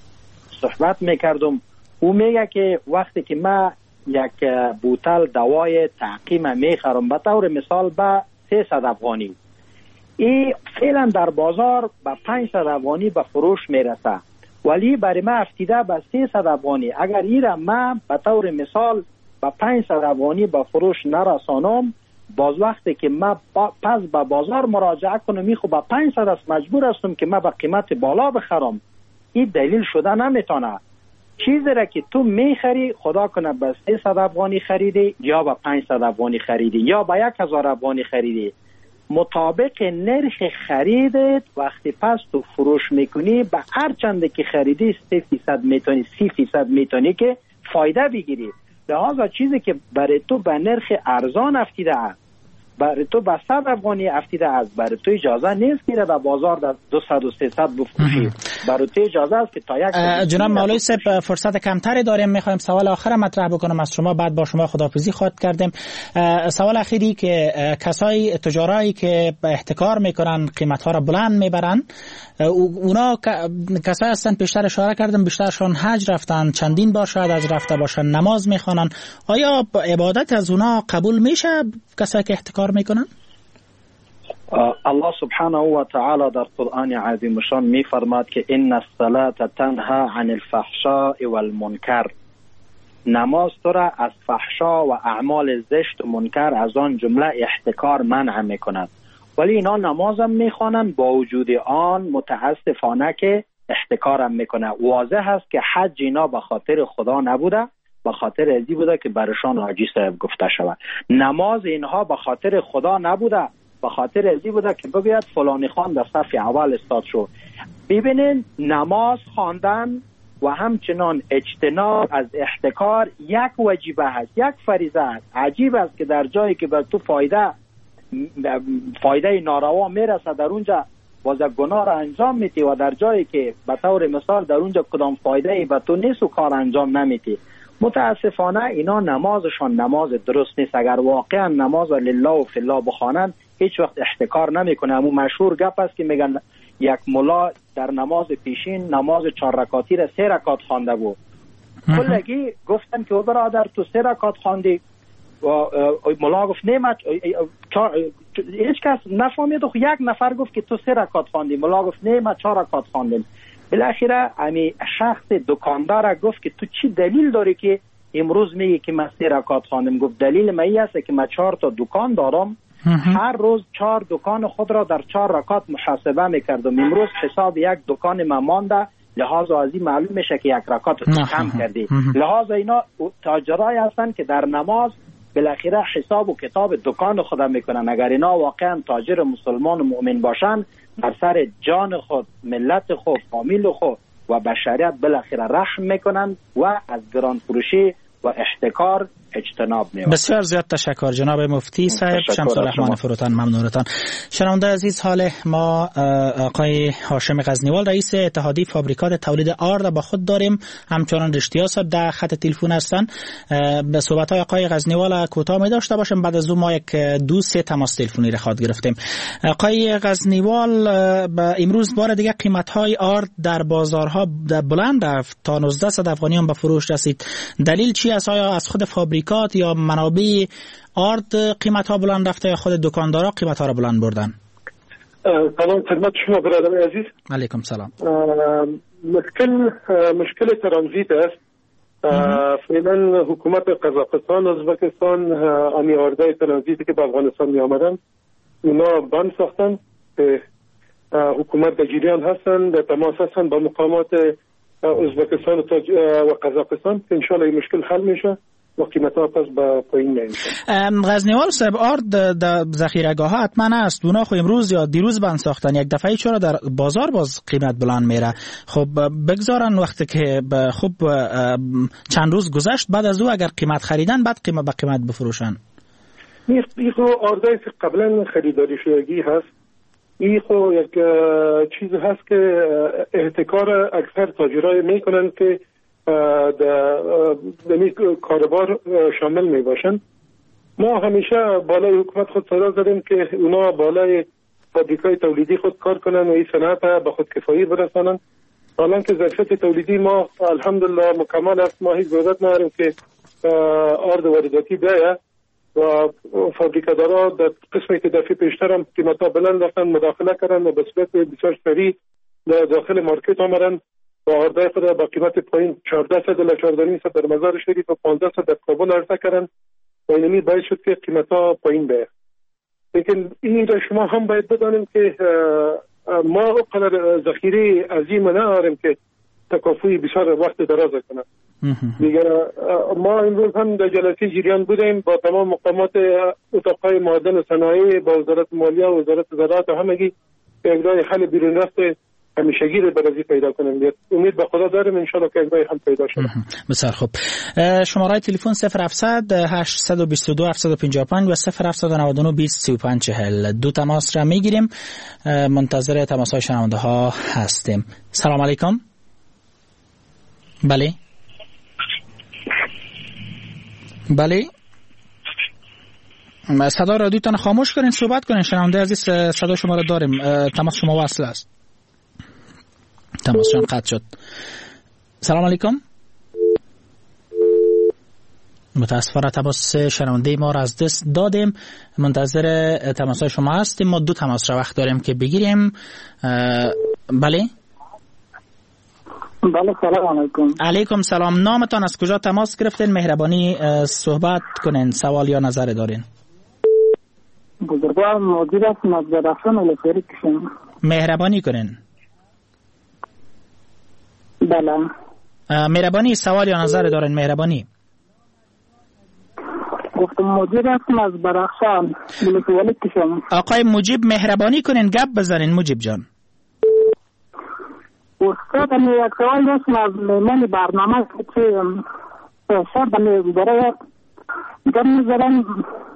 صحبت میکردم، او میگه که وقتی که من یک بوتل دوای تعقیم میخرم به طور مثال به 300 افغانی، این فعلا در بازار به 500 افغانی به فروش میرسه، ولی برای من افتیده به 300 افغانی. اگر این را من به طور مثال به 500 افغانی به فروش نرسانم، باز وقتی که من پس به بازار مراجعه کنم میخو به 500 است، مجبور هستم که من به قیمت بالا بخرم. این دلیل شده نمیتونه چیزی را که تو میخری خدا کنه به 300 افغانی خریدی یا به 500 افغانی خریدی یا به 1000 افغانی خریدی، مطابق نرخ خریدت وقتی پس تو فروش میکنی به هر چنده که خریدی 3% میتونی 30% میتونی که فایده بگیری. لحاظا چیزی که برای تو به نرخ ارزان افتیده است، برای تو به 100 افغانی افتیده است، برای تو اجازه نیست که در بازار در 200 و 300 بفروشی. برای تو اجازه است که تا یک جناب مولوی صاحب فرصت کمتری داریم، میخوایم سوال آخر مطرح بکنم از شما، بعد با شما خداحافظی خواهد کردیم. سوال اخیری که کسای تجارایی که احتکار میکنن قیمت ها را بلند میبرن، اونا کسایی هستن پیشتر اشاره کردم بیشترشون حج رفتن، چندین بار شاید حج رفته باشن، نماز میخوانن. آیا عبادت از اونا قبول میشه کسایی که احتکار میکنن؟ الله سبحانه و تعالی در قرآن عظیم شان میفرماد که ان الصلاة تنها عن الفحشاء والمنکر، نماز تو را از فحشا و اعمال زشت و منکر از آن جمله احتکار منع میکند. ولی اینا نمازم میخوانن، با وجود آن متاسفانه که احتکارم میکنه. واضح است که حج اینا به خاطر خدا نبوده، به خاطر ازی بوده که برشان حاجی صاحب گفته شود. نماز اینها به خاطر خدا نبوده، به خاطر ازی بوده که بگوید فلانی خان در صف اول استاد شو. ببینین نماز خواندن و همچنان اجتناب از احتکار یک واجبه هست، یک فریضه است. عجیب است که در جایی که بر تو فایده ناروا میرسه در اونجا باز گناه را انجام میتی و در جایی که به طور مثال در اونجا کدام فایده به تو نیست و کار انجام نمیتی. متاسفانه اینا نمازشان نماز درست نیست. اگر واقعا نماز لله و فی الله بخوانند هیچ وقت احتکار نمیکنه. همون مشهور گپ است که میگن یک ملا در نماز پیشین نماز 4 رکاتی را 3 رکات خوانده بود. کلگی گفتن که برادر تو 3 رکات خواندی و ملا گفت نه، هیچ کس نفهمید. یک نفر گفت که تو 3 رکات خواندی، ملا گفت نه من 4 رکات خواندم. بالاخره امی شخص دکاندار گفت که تو چی دلیل داری که امروز میگی که من 3 رکات خواندم؟ گفت دلیل من این است که من 4 تا دکان دارم، هر روز 4 دکان خود را در 4 رکات محاسبه میکردم. امروز حساب یک دکان من مانده، لحاظا از این معلوم میشه که 1 رکات کم کردی. لحاظا اینا تاجرای هستن که در نماز بالاخره حساب و کتاب دکان خود میکنن. اگر اینا واقعا تاجر مسلمان و مؤمن باشن، بر سر جان خود، ملت خود، فامیل خود و بشریت بالاخره رحم میکنن و از گران فروشی و احتکار اجتناب می‌کنند. بسیار زیاد تشکر جناب مفتی صاحب. شمس الرحمن فروتن ممنونتان. شنونده عزیز، حال ما آقای هاشم غزنیوال رئیس اتحادیه فابریکات تولید آرد با خود داریم. همچنان رشتیا صاحب در خط تلفن هستن. به صحبت‌های آقای غزنیوال کوتاه می داشته باشیم، بعد از اون ما یک 2-3 تماس تلفنی را خواهد گرفتیم. آقای غزنیوال، امروز بار دیگه قیمت‌های آرد در بازارها بلند رفت تا 1900 افغانی هم به فروش رسید. دلیل چی است؟ آیا از خود فابریکات یا منابع آرد قیمت ها بلند رفته یا خود دکاندارا قیمت ها را بلند بردن؟ سلام خدمت شما برادر عزیز. علیکم سلام. مشکل ترانزیت است. فعلا حکومت قزاقستان، ازبکستان امی آردای ترانزیتی که به افغانستان می آمدن اونا بند ساختن. حکومت در جریان هستن، در تماس هستن با مقامات ازبکستان و قزاقستان که انشاءالله این مشکل حل میشه و قیمت ها پس به پایین نمیشه. غزنیوال صاحب، آرد در ذخیره‌گاه ها حتما است. اونا خو امروز یا دیروز بند ساختن، یک دفعه چرا در بازار باز قیمت بلند میره؟ خب بگذارن وقتی که خب چند روز گذشت بعد از او اگر قیمت خریدن بعد قیمت به قیمت بفروشن. این خو آردایی که قبلا خریداری شدگی هست. این خو یک چیز هست که احتکار اکثر تاجرای میکنن که در کاربار شامل می باشن. ما همیشه بالای حکومت خود صدا زدیم که اونا بالای فابریکای تولیدی خود کار کنن و این صنعت به خود کفایی برسانن. حالا که ظرفیت تولیدی ما الحمدلله مکمل است، ما هیچ ضرورت نداریم که آرد وارداتی بیاید و فابریکادارا در قسمی که دفعه پیشتر هم قیمتا بلند رفتن مداخله کردن و به صورت بسیار سریع داخل مارکت آمدن و آردای خود با قیمت پایین 1400 الی 1400 در مزار شریف و 1500 در کابل عرضه کردن و اینمی باعث شد که قیمتا پایین بیاد. لیکن این را شما هم باید بدانیم که ما قدر ذخیره عظیم نداریم که تکافوی بسیار وقت دراز کنه. دیگه ما امروز هم در جلسه جریان بودیم با تمام مقامات اتاقهای معدن و صنایع، با وزارت مالیه و وزارت زراعت و همگی یک راه حل بیرون رفت همیشگی رو برای پیدا کنیم. امید به خدا داریم ان شاءالله که یک راه حل پیدا شه. بسیار خوب. شماره تلفن 0700 822 755 و 0799 20 35 40 دو تماس را میگیریم. منتظر تماس‌های شنونده ها هستیم. سلام علیکم. بله بله، صدا رادیوتان خاموش کنین، صحبت کنین. شنونده عزیز صدا شما را داریم، تماس شما وصل است. تماسشان قطع شد. سلام علیکم. متاسفانه تماس شنونده ما را از دست دادیم. منتظر تماس‌های شما هستیم. ما دو تماس را وقت داریم که بگیریم. بله بله، سلام علیکم. علیکم سلام. نامتان، از کجا تماس گرفتین؟ مهربانی صحبت کنین، سوال یا نظر دارین؟ بزرگوار موجود هستم از بدخشان ولسوالی کشم. مهربانی کنین. بله. مهربانی سوال یا نظر دارین؟ مهربانی. گفتم موجود هستم از بدخشان ولسوالی کشم. آقای مجیب مهربانی کنین گپ بزنین. مجیب جان. استاد یک سوال داشتم از میمون برنامه که شب برای گم میزدن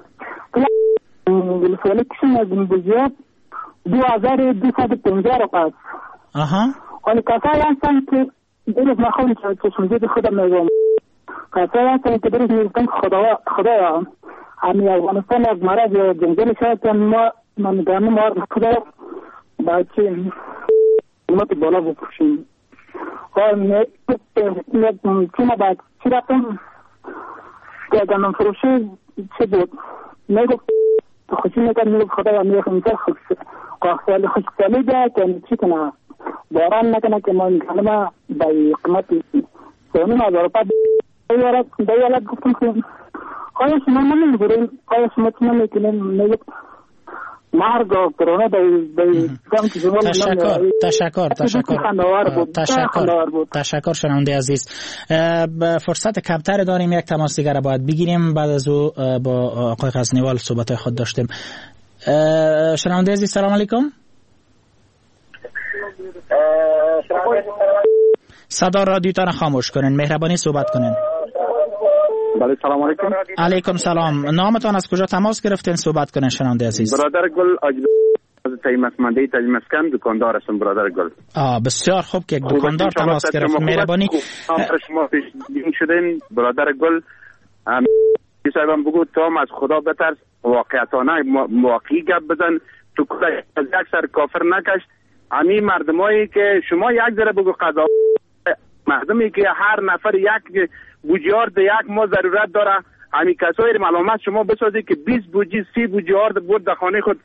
ولسوالی کشم از بزیاد 2250 روپیه. ولی کسایی هستن که درست نخوری چشمدید خودم میگم، کسایی هستن که درست میگم خدایا همی افغانستان از مرض یا جنگل شاید ما نگرانی ما خدا باید چه قیمت بالا بکشیم. چون باید چی رفتم که گندم فروشی چه بود میگفت خوشی میکرد، میگفت خدایا میخوام خوشسالی ده که چی کنه باران نکنه که ما میکنم به قیمت 3,500 روپیه دیالت گفتم که آیا شما نمیگوریم، آیا شما چی نمیکنیم؟ میگفت مرگ و کرونا تشکر شنونده عزیز. فرصت کمتر داریم، یک تماس دیگر را باید بگیریم. بعد از او با آقای غزنیوال صحبت خود داشتیم. شنونده عزیز سلام علیکم. صدا رادیوتان خاموش کنین، مهربانی صحبت کنین. بله سلام علیکم. علیکم سلام. نامتان، از کجا تماس گرفتین؟ صحبت کنین شنونده عزیز. برادر گل از تایمسمنده تاجمسکن، دکاندار هستم برادر گل. بسیار خوب که دکاندار تماس گرفت. مهربانی شما پیش بین شدین برادر گل. صاحبم بگو تو از خدا بترس، واقعیتانه واقعی گپ بزن، تو از یک سر کافر نکش. امی مردمایی که شما یک ذره بگو قضا، مردمی که هر نفر یک بوجیارد یک ما ضرورت داره، امی کسایی رو معلومات شما بسازی که 20 بوجی 30 بوجیارد بود در خانه خود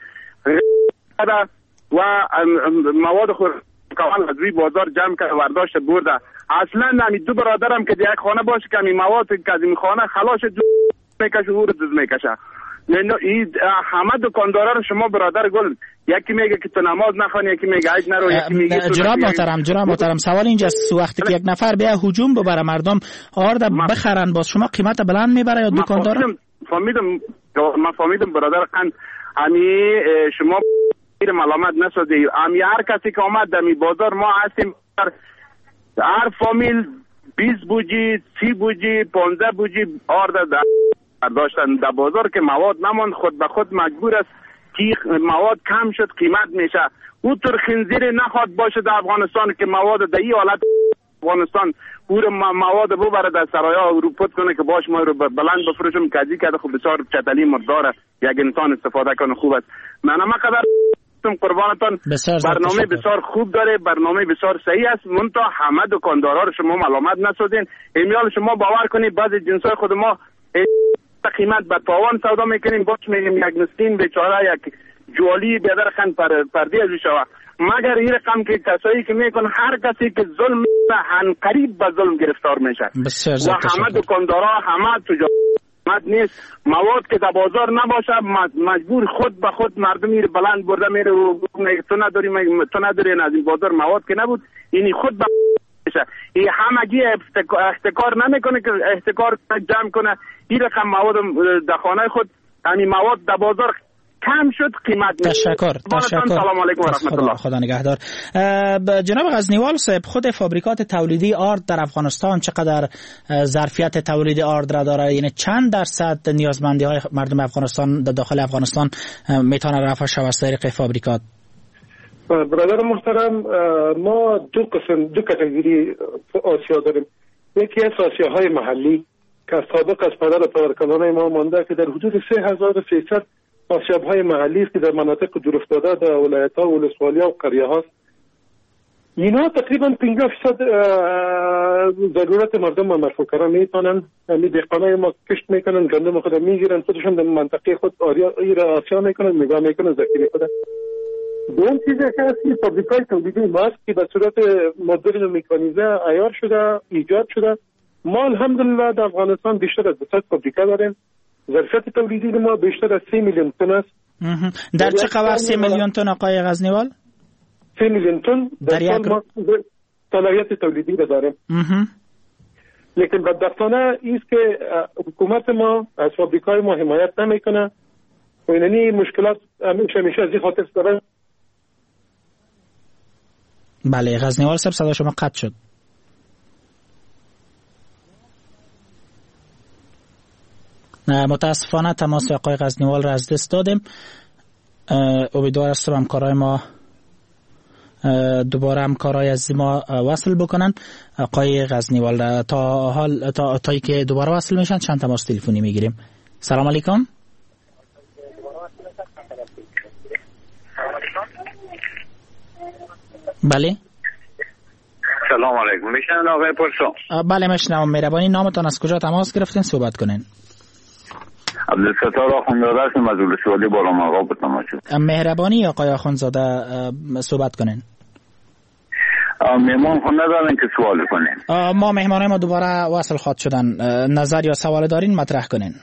و مواد خود کامل از روی بازار جمع کرده ورداشت برده. اصلا امی دو برادرم که در یک خانه باشه که امی مواد که از این خانه خلاص میکشه و رو میکشه. همه دکاندارا رو شما برادر گل، یکی میگه که تو نماز نخوانی، یکی میگه عید نرو، یکی میگه جناب محترم سوال اینجاست، وقتی که یک نفر بیا هجوم ببره مردم آرد بخرن، باز شما قیمت بلند میبره یا دکاندار؟ من فهمیدم برادر قند، امی شما ملامت نسازی. امی هر کسی که آمد دمی بازار ما هستیم، هر فامیل 20 بوجی 30 بوجی 15 بوجی آرد داشتن در بازار که مواد نماند، خود به خود مجبور است که مواد کم شد قیمت میشه. او تر خنزیر نخواد باشه در افغانستان که مواد در این حالت افغانستان او مواد ببره در سرایا و رو پت کنه که باش ما رو بلند بفروشم کجی کرده. خب بسیار چتلی مرداره، یک انسان استفاده کنه خوب است. من قدر قربانتان برنامه بسیار خوب داره، برنامه بسیار صحیح است. منتها همه دکاندارا رو شما ملامت نسازین. امیال شما باور کنید بعضی جنسای خود ما قیمت به تاوان سودا میکنیم، باش میگیم یک مسکین بیچاره یک جوالی بیادر خند پردی ازو شوه. مگر این رقم که کسایی که میکن هر کسی که ظلم میکنه قریب به ظلم گرفتار میشه و همه دکاندارا همه تجارت نیست. مواد که در بازار نباشه مجبور خود به خود مردم میره بلند برده میره و تو نداری از این بازار مواد که نبود اینی خود به میشه. این همگی احتکار نمیکنه که احتکار جمع کنه این رقم مواد در خانه خود، همین مواد در بازار کم شد قیمت. تشکر. سلام علیکم و رحمت الله. خدا نگهدار. جناب غزنیوال صاحب، خود فابریکات تولیدی آرد در افغانستان چقدر ظرفیت تولید آرد را داره؟ یعنی چند درصد نیازمندی های مردم افغانستان در داخل افغانستان میتونه رفع شود از طریق فابریکات؟ برادر محترم، ما دو کاتگوری آسیا داریم. یکی از آسیاهای محلی که سابق از پدر پدرکانان ما مانده که در حدود 3300 آسیاب‌های محلی است که در مناطق دورافتاده در ولایت‌ها و ولسوالی‌ها و قریه‌ها است. اینا تقریبا 50% ضرورت مردم و مرفوع میتونن. یعنی دهقانای ما کشت میکنن، گندم خود میگیرن، خودشون در منطقه خود آسیا میکنن، نگاه میکنن ذخیره خود. دوم چیزی که هست این فابریکای تولیدی ماست که به صورت مدرن و مکانیزه عیار شده، ایجاد شده. ما الحمدلله در افغانستان بیشتر از 200 فابریکا داریم. ظرفیت تولیدی ما بیشتر از 3 میلیون تن است. در چه قدر 3 میلیون تن آقای غزنیوال؟ 3 میلیون تن در سال ما صلاحیت تولیدی رو داریم. لیکن بدبختانه ایست که حکومت ما از فابریکای ما حمایت نمیکنه و ایننی مشکلات همیشه از این خاطر داره. بله غزنیوال صاحب صدا شما قطع شد. متاسفانه تماس آقای غزنیوال را از دست دادیم. امیدوار هستم همکارای ما دوباره همکارای از ما وصل بکنن آقای غزنیوال را. تا که دوباره وصل میشن چند تماس تلفنی میگیریم. سلام علیکم. بله سلام علیکم. میشنن آقای پرسو؟ بله میشنم. مهربانی نامتان، از کجا تماس گرفتین، صحبت کنین. عبدالستار آخونزاده هستم از ولسوالی بالامرغاب به تماس. مهربانی آقای آخونزاده صحبت کنین. مهمان خود ندارن که سوال کنین؟ ما مهمانای ما دوباره وصل خواهد شدن. نظر یا سوال دارین مطرح کنین.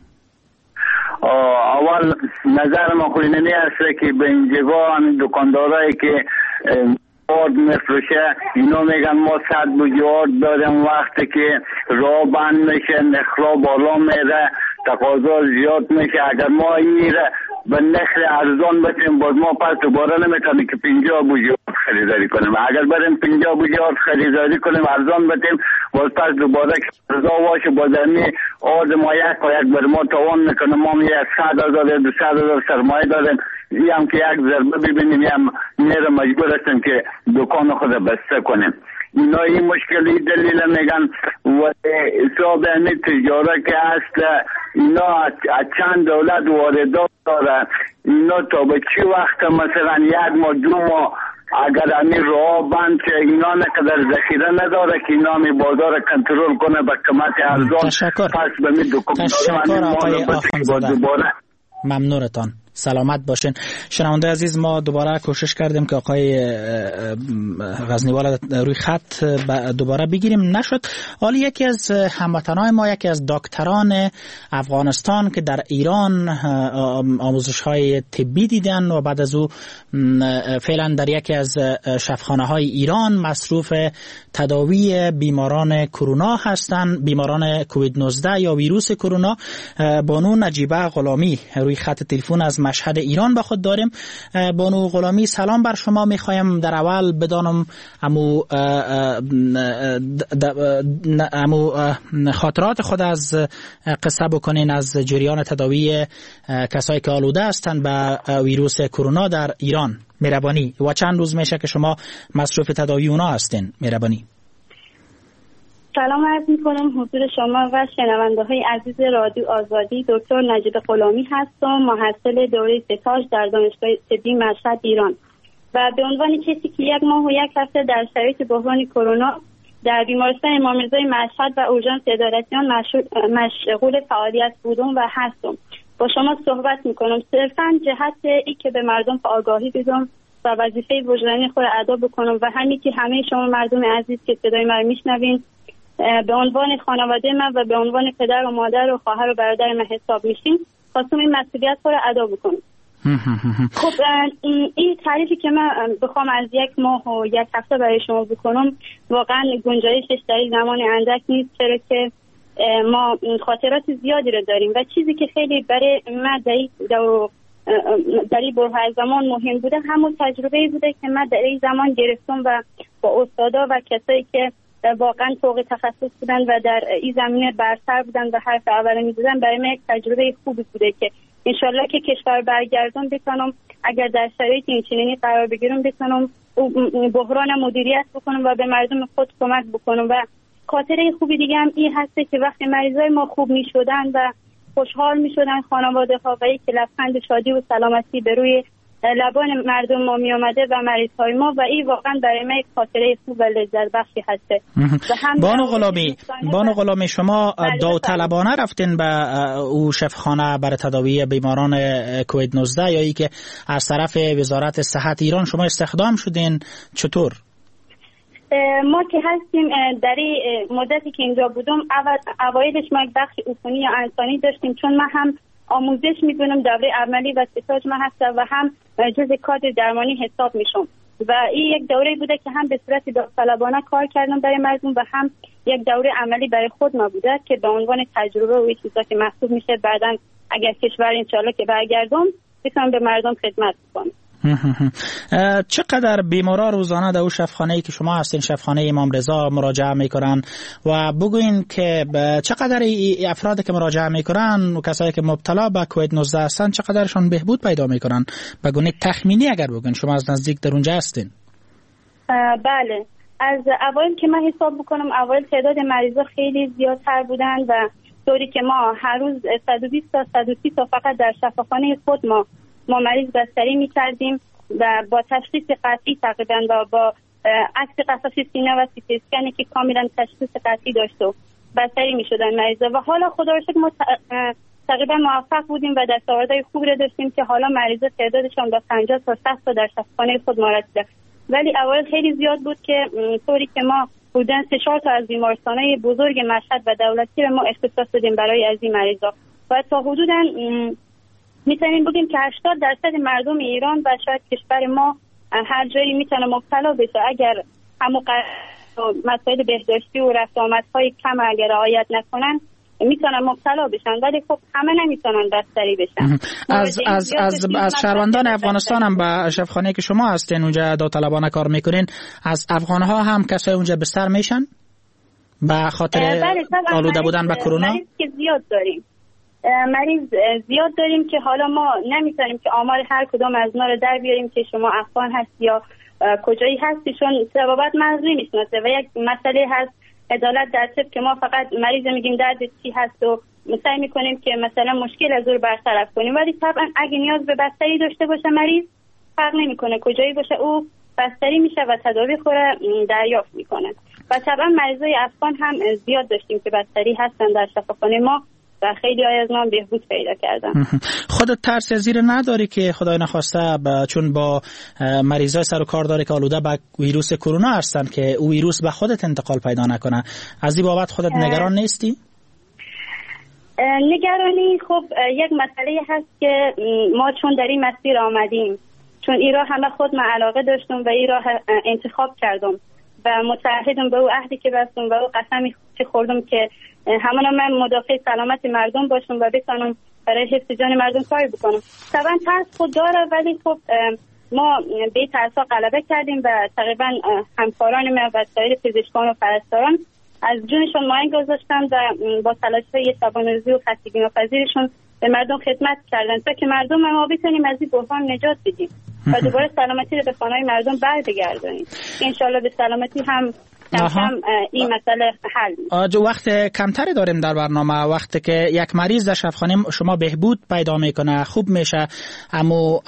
اول نظر ما خود اینه است که به اینجا همین دکاندارایی که آرد میفروشه اینا میگن ما 100 بوجی آرد داریم، وقتی که راه بند میشه نخلا بالا میره، تقاضا زیاد میشه. اگر ما این به نرخ ارزان بتیم باز ما پس دوباره نمیتونیم که 50 بوجی آرد خریداری کنیم. اگر بریم 50 بوجی آرد خریداری کنیم ارزان بتیم باز پس دوباره که ارزا باشه باز امی آرد ما یک بر ما توان میکنه. ما 100,000 200,000 سرمایه داریم، این هم که یک ضربه ببینیم هم میره مجبور هستیم که دکان خود بسته کنیم. اینا این مشکلی دلیل میگن و حساب امی تجاره که هست اینا از چند دولت واردات داره. اینا تا به چی وقت مثلا 1 ماه 2 ماه اگر امی راه بند که اینا نقدر ذخیره نداره که اینا می بازار کنترل کنه به قیمت ارزان، پس به می تشکر آقای آخونزاده. ممنونتان. سلامت باشین. شنونده عزیز، ما دوباره کوشش کردیم که آقای غزنیوال روی خط دوباره بگیریم، نشد. حالا یکی از هموطنان ما، یکی از دکتران افغانستان که در ایران آموزش‌های طبی دیدن و بعد از او فعلا در یکی از شفاخانه‌های ایران مصروف تداوی بیماران کرونا هستند، بیماران کووید 19 یا ویروس کرونا. بانو نجیبه غلامی روی خط تلفن از مشهد ایران با خود داریم. بانو غلامی سلام بر شما. میخوایم در اول بدانم امو خاطرات خود از قصه بکنین از جریان تداوی کسایی که آلوده هستند به ویروس کرونا در ایران. مهربانی. و چند روز میشه که شما مصروف تداوی اونا هستین؟ مهربانی. سلام عرض میکنم حضور شما و شنونده های عزیز رادیو آزادی. دکتر نجیبه غلامی هستم، محصل دوره ستاژ در دانشگاه طبی مشهد ایران و به عنوان کسی که 1 ماه و 1 هفته در شرایط بحران کرونا در بیمارستان امام رضای مشهد و اورژانس عدالتیان مشغول فعالیت بودم و هستم، با شما صحبت میکنم صرفا جهت ای که به مردم آگاهی بدم و وظیفه وجدانی خود ادا بکنم و همین که همه شما مردم عزیز که صدای من میشنوین به عنوان خانواده من و به عنوان پدر و مادر و خواهر و برادر من حساب میشین، خواستم این مسئولیت رو ادا بکنم. خب این تعریفی که من بخوام از 1 ماه و 1 هفته برای شما بکنم واقعا گنجایشش در این زمان اندک نیست، چرا که ما خاطرات زیادی رو داریم و چیزی که خیلی برای من در این بره زمان مهم بوده همون تجربه بوده که من در این زمان گرفتم و با استادا و کسایی که واقعا فوق تخصص بودن و در این زمینه برتر بودن و حرف اول می‌زدن، برای من یک تجربه خوبی بوده که انشالله که کشور برگردم بتونم اگر در شرایط این چنینی قرار بگیرم بتونم بحران مدیریت بکنم و به مردم خود کمک بکنم. و خاطره خوبی دیگه هم این هسته که وقتی مریضای ما خوب می‌شدن و خوشحال می‌شدن خانواده‌ها و یک لبخند شادی و سلامتی به روی لبان مردم ما می آمده و مریض‌های ما و این واقعا برای من یک خاطره خوب و لذت بخشی هسته. بانو غلامی شما داوطلبانه رفتین به او شفاخانه برای تداوی بیماران کووید 19 یا ای که از طرف وزارت صحت ایران شما استخدام شدین؟ چطور؟ ما که هستیم در مدتی که اینجا بودم اوایلش ما یک بخش عفونی یا انسانی داشتیم، چون من هم آموزش میدونم دوره عملی و استاژ من هستم و هم جزء کادر درمانی حساب میشم و این یک دوره بوده که هم به صورت داوطلبانه کار کردم برای مردم و هم یک دوره عملی برای خود ما بوده که به عنوان تجربه و چیزا که محسوب میشه بعداً اگر کشور انشالله که برگردم بتونم به مردم خدمت کنم. چقدر بیمارا روزانه در اون شفاخانه‌ای که شما هستین، شفاخانه امام رضا، مراجعه میکنن و بگوین که چقدر افرادی که مراجعه میکنن و کسایی که مبتلا به کووید 19 هستن چقدرشان بهبود پیدا میکنن؟ به گونه تخمینی اگر بگین، شما از نزدیک در اونجا هستین. بله، از اوایل که من حساب بکنم اوایل تعداد مریضا خیلی زیادتر بودن و طوری که ما هر روز 120 تا 130 تا فقط در شفاخانه خود ما مریض بستری می‌کردیم و با تشخیص قطعی تقریبا و با عکس قفسه سینه و سی تی اسکن که کاملا تشخیص قطعی داشت و بستری می‌شدن مریضا و حالا خدا رو شکر ما تقریبا موفق بودیم و دستاوردهای خوبی رو داشتیم که حالا مریضا تعدادشون با 50 تا 60 تا در شفاخانه خود ما رسیده، ولی اول خیلی زیاد بود که طوری که ما بودن 3-4 تا از بیمارستان‌های بزرگ مشهد و دولتی رو ما اختصاص دادیم برای از این مریضا و تا حدوداً میتونیم بگیم که 80% مردم ایران و شاید کشور ما هر جایی میتونه مبتلا بشه اگر همون مسائل بهداشتی و رفت آمدهای کم اگر رعایت نکنن میتونن مبتلا بشن، ولی خب همه نمیتونن بستری بشن. از شهروندان افغانستان هم به شفاخانه که شما هستین اونجا داوطلبانه کار میکنین، از افغان‌ها هم کسای اونجا بستر میشن به خاطر آلوده بودن به کرونا؟ مریض که زیاد داریم، مریض زیاد داریم که حالا ما نمیتونیم که آمار هر کدام از اونا رو در بیاریم که شما افغان هستی یا کجایی هستی، چون ضوابط مرز نمیشناسه و یک مسئله هست عدالت در طب که ما فقط مریض میگیم درد چی هست و سعی میکنیم که مثلا مشکل از رو برطرف کنیم، ولی طبعا اگه نیاز به بستری داشته باشه مریض فرق نمیکنه کجایی باشه، او بستری میشه و تداوی خوره دریافت میکنه و طبعا مریضای افغان هم زیاد داشتیم که بستری هستن در شفاخانه ما و خیلی از ما بهبود پیدا کردن. خودت ترس از این نداری که خدای نخواسته چون با مریضای سر و کار داره که آلوده به ویروس کرونا هستن که او ویروس به خودت انتقال پیدا نکنه، از این بابت خودت نگران نیستی؟ نگرانی خب یک مسئله هست که ما چون در این مسیر آمدیم، چون این راه همه خود من علاقه داشتم و این راه انتخاب کردم و متعهدم به او عهدی که بستم و او قسمی که خوردم که همانا من مدافع سلامت مردم باشم و بتونم برای حفظ جان مردم کاری بکنم. طبعا ترس خود داره، ولی خب ما به ترسا غلبه کردیم و تقریبا همکاران ما و سایر پزشکان و پرستاران از جونشون مایه گذاشتن و با تلاش‌های شبانه‌روزی و خستگی ناپذیرشون به مردم خدمت کردن تا که مردم ما بتونیم از این بحران نجات بدیم و دوباره سلامتی رو به خانه‌های مردم برگردونیم. انشالله به سلامتی هم کم این مسئله حل میشه. وقت کمتری داریم در برنامه، وقتی که یک مریض در شفاخانه شما بهبود پیدا میکنه خوب میشه، اما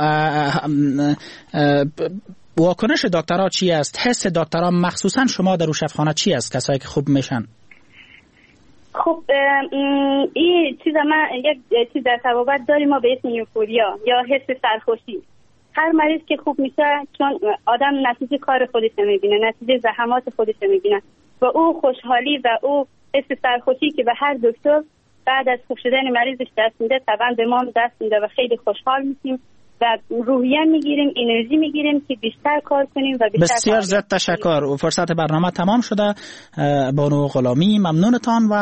واکنش دکترها چی است؟ حس دکترها مخصوصا شما در شفاخانه چی است کسایی که خوب میشن؟ خب این چیز ما یک چیز در تبابت داریم ما به اسم یوفوریا یا حس سرخوشی. هر مریض که خوب میشه چون آدم نتیجه کار خودش میبینه، نتیجه زحمات خودش میبینه و او خوشحالی و او حس سرخوشی که به هر دکتر بعد از خوب شدن مریضش دست میده طبعا به ما دست میده و خیلی خوشحال میشیم و روحیه میگیریم، انرژی میگیریم که بیشتر کار کنیم و بیشتر. بسیار زیاد تشکر. فرصت برنامه تمام شده. بانو غلامی ممنونتان و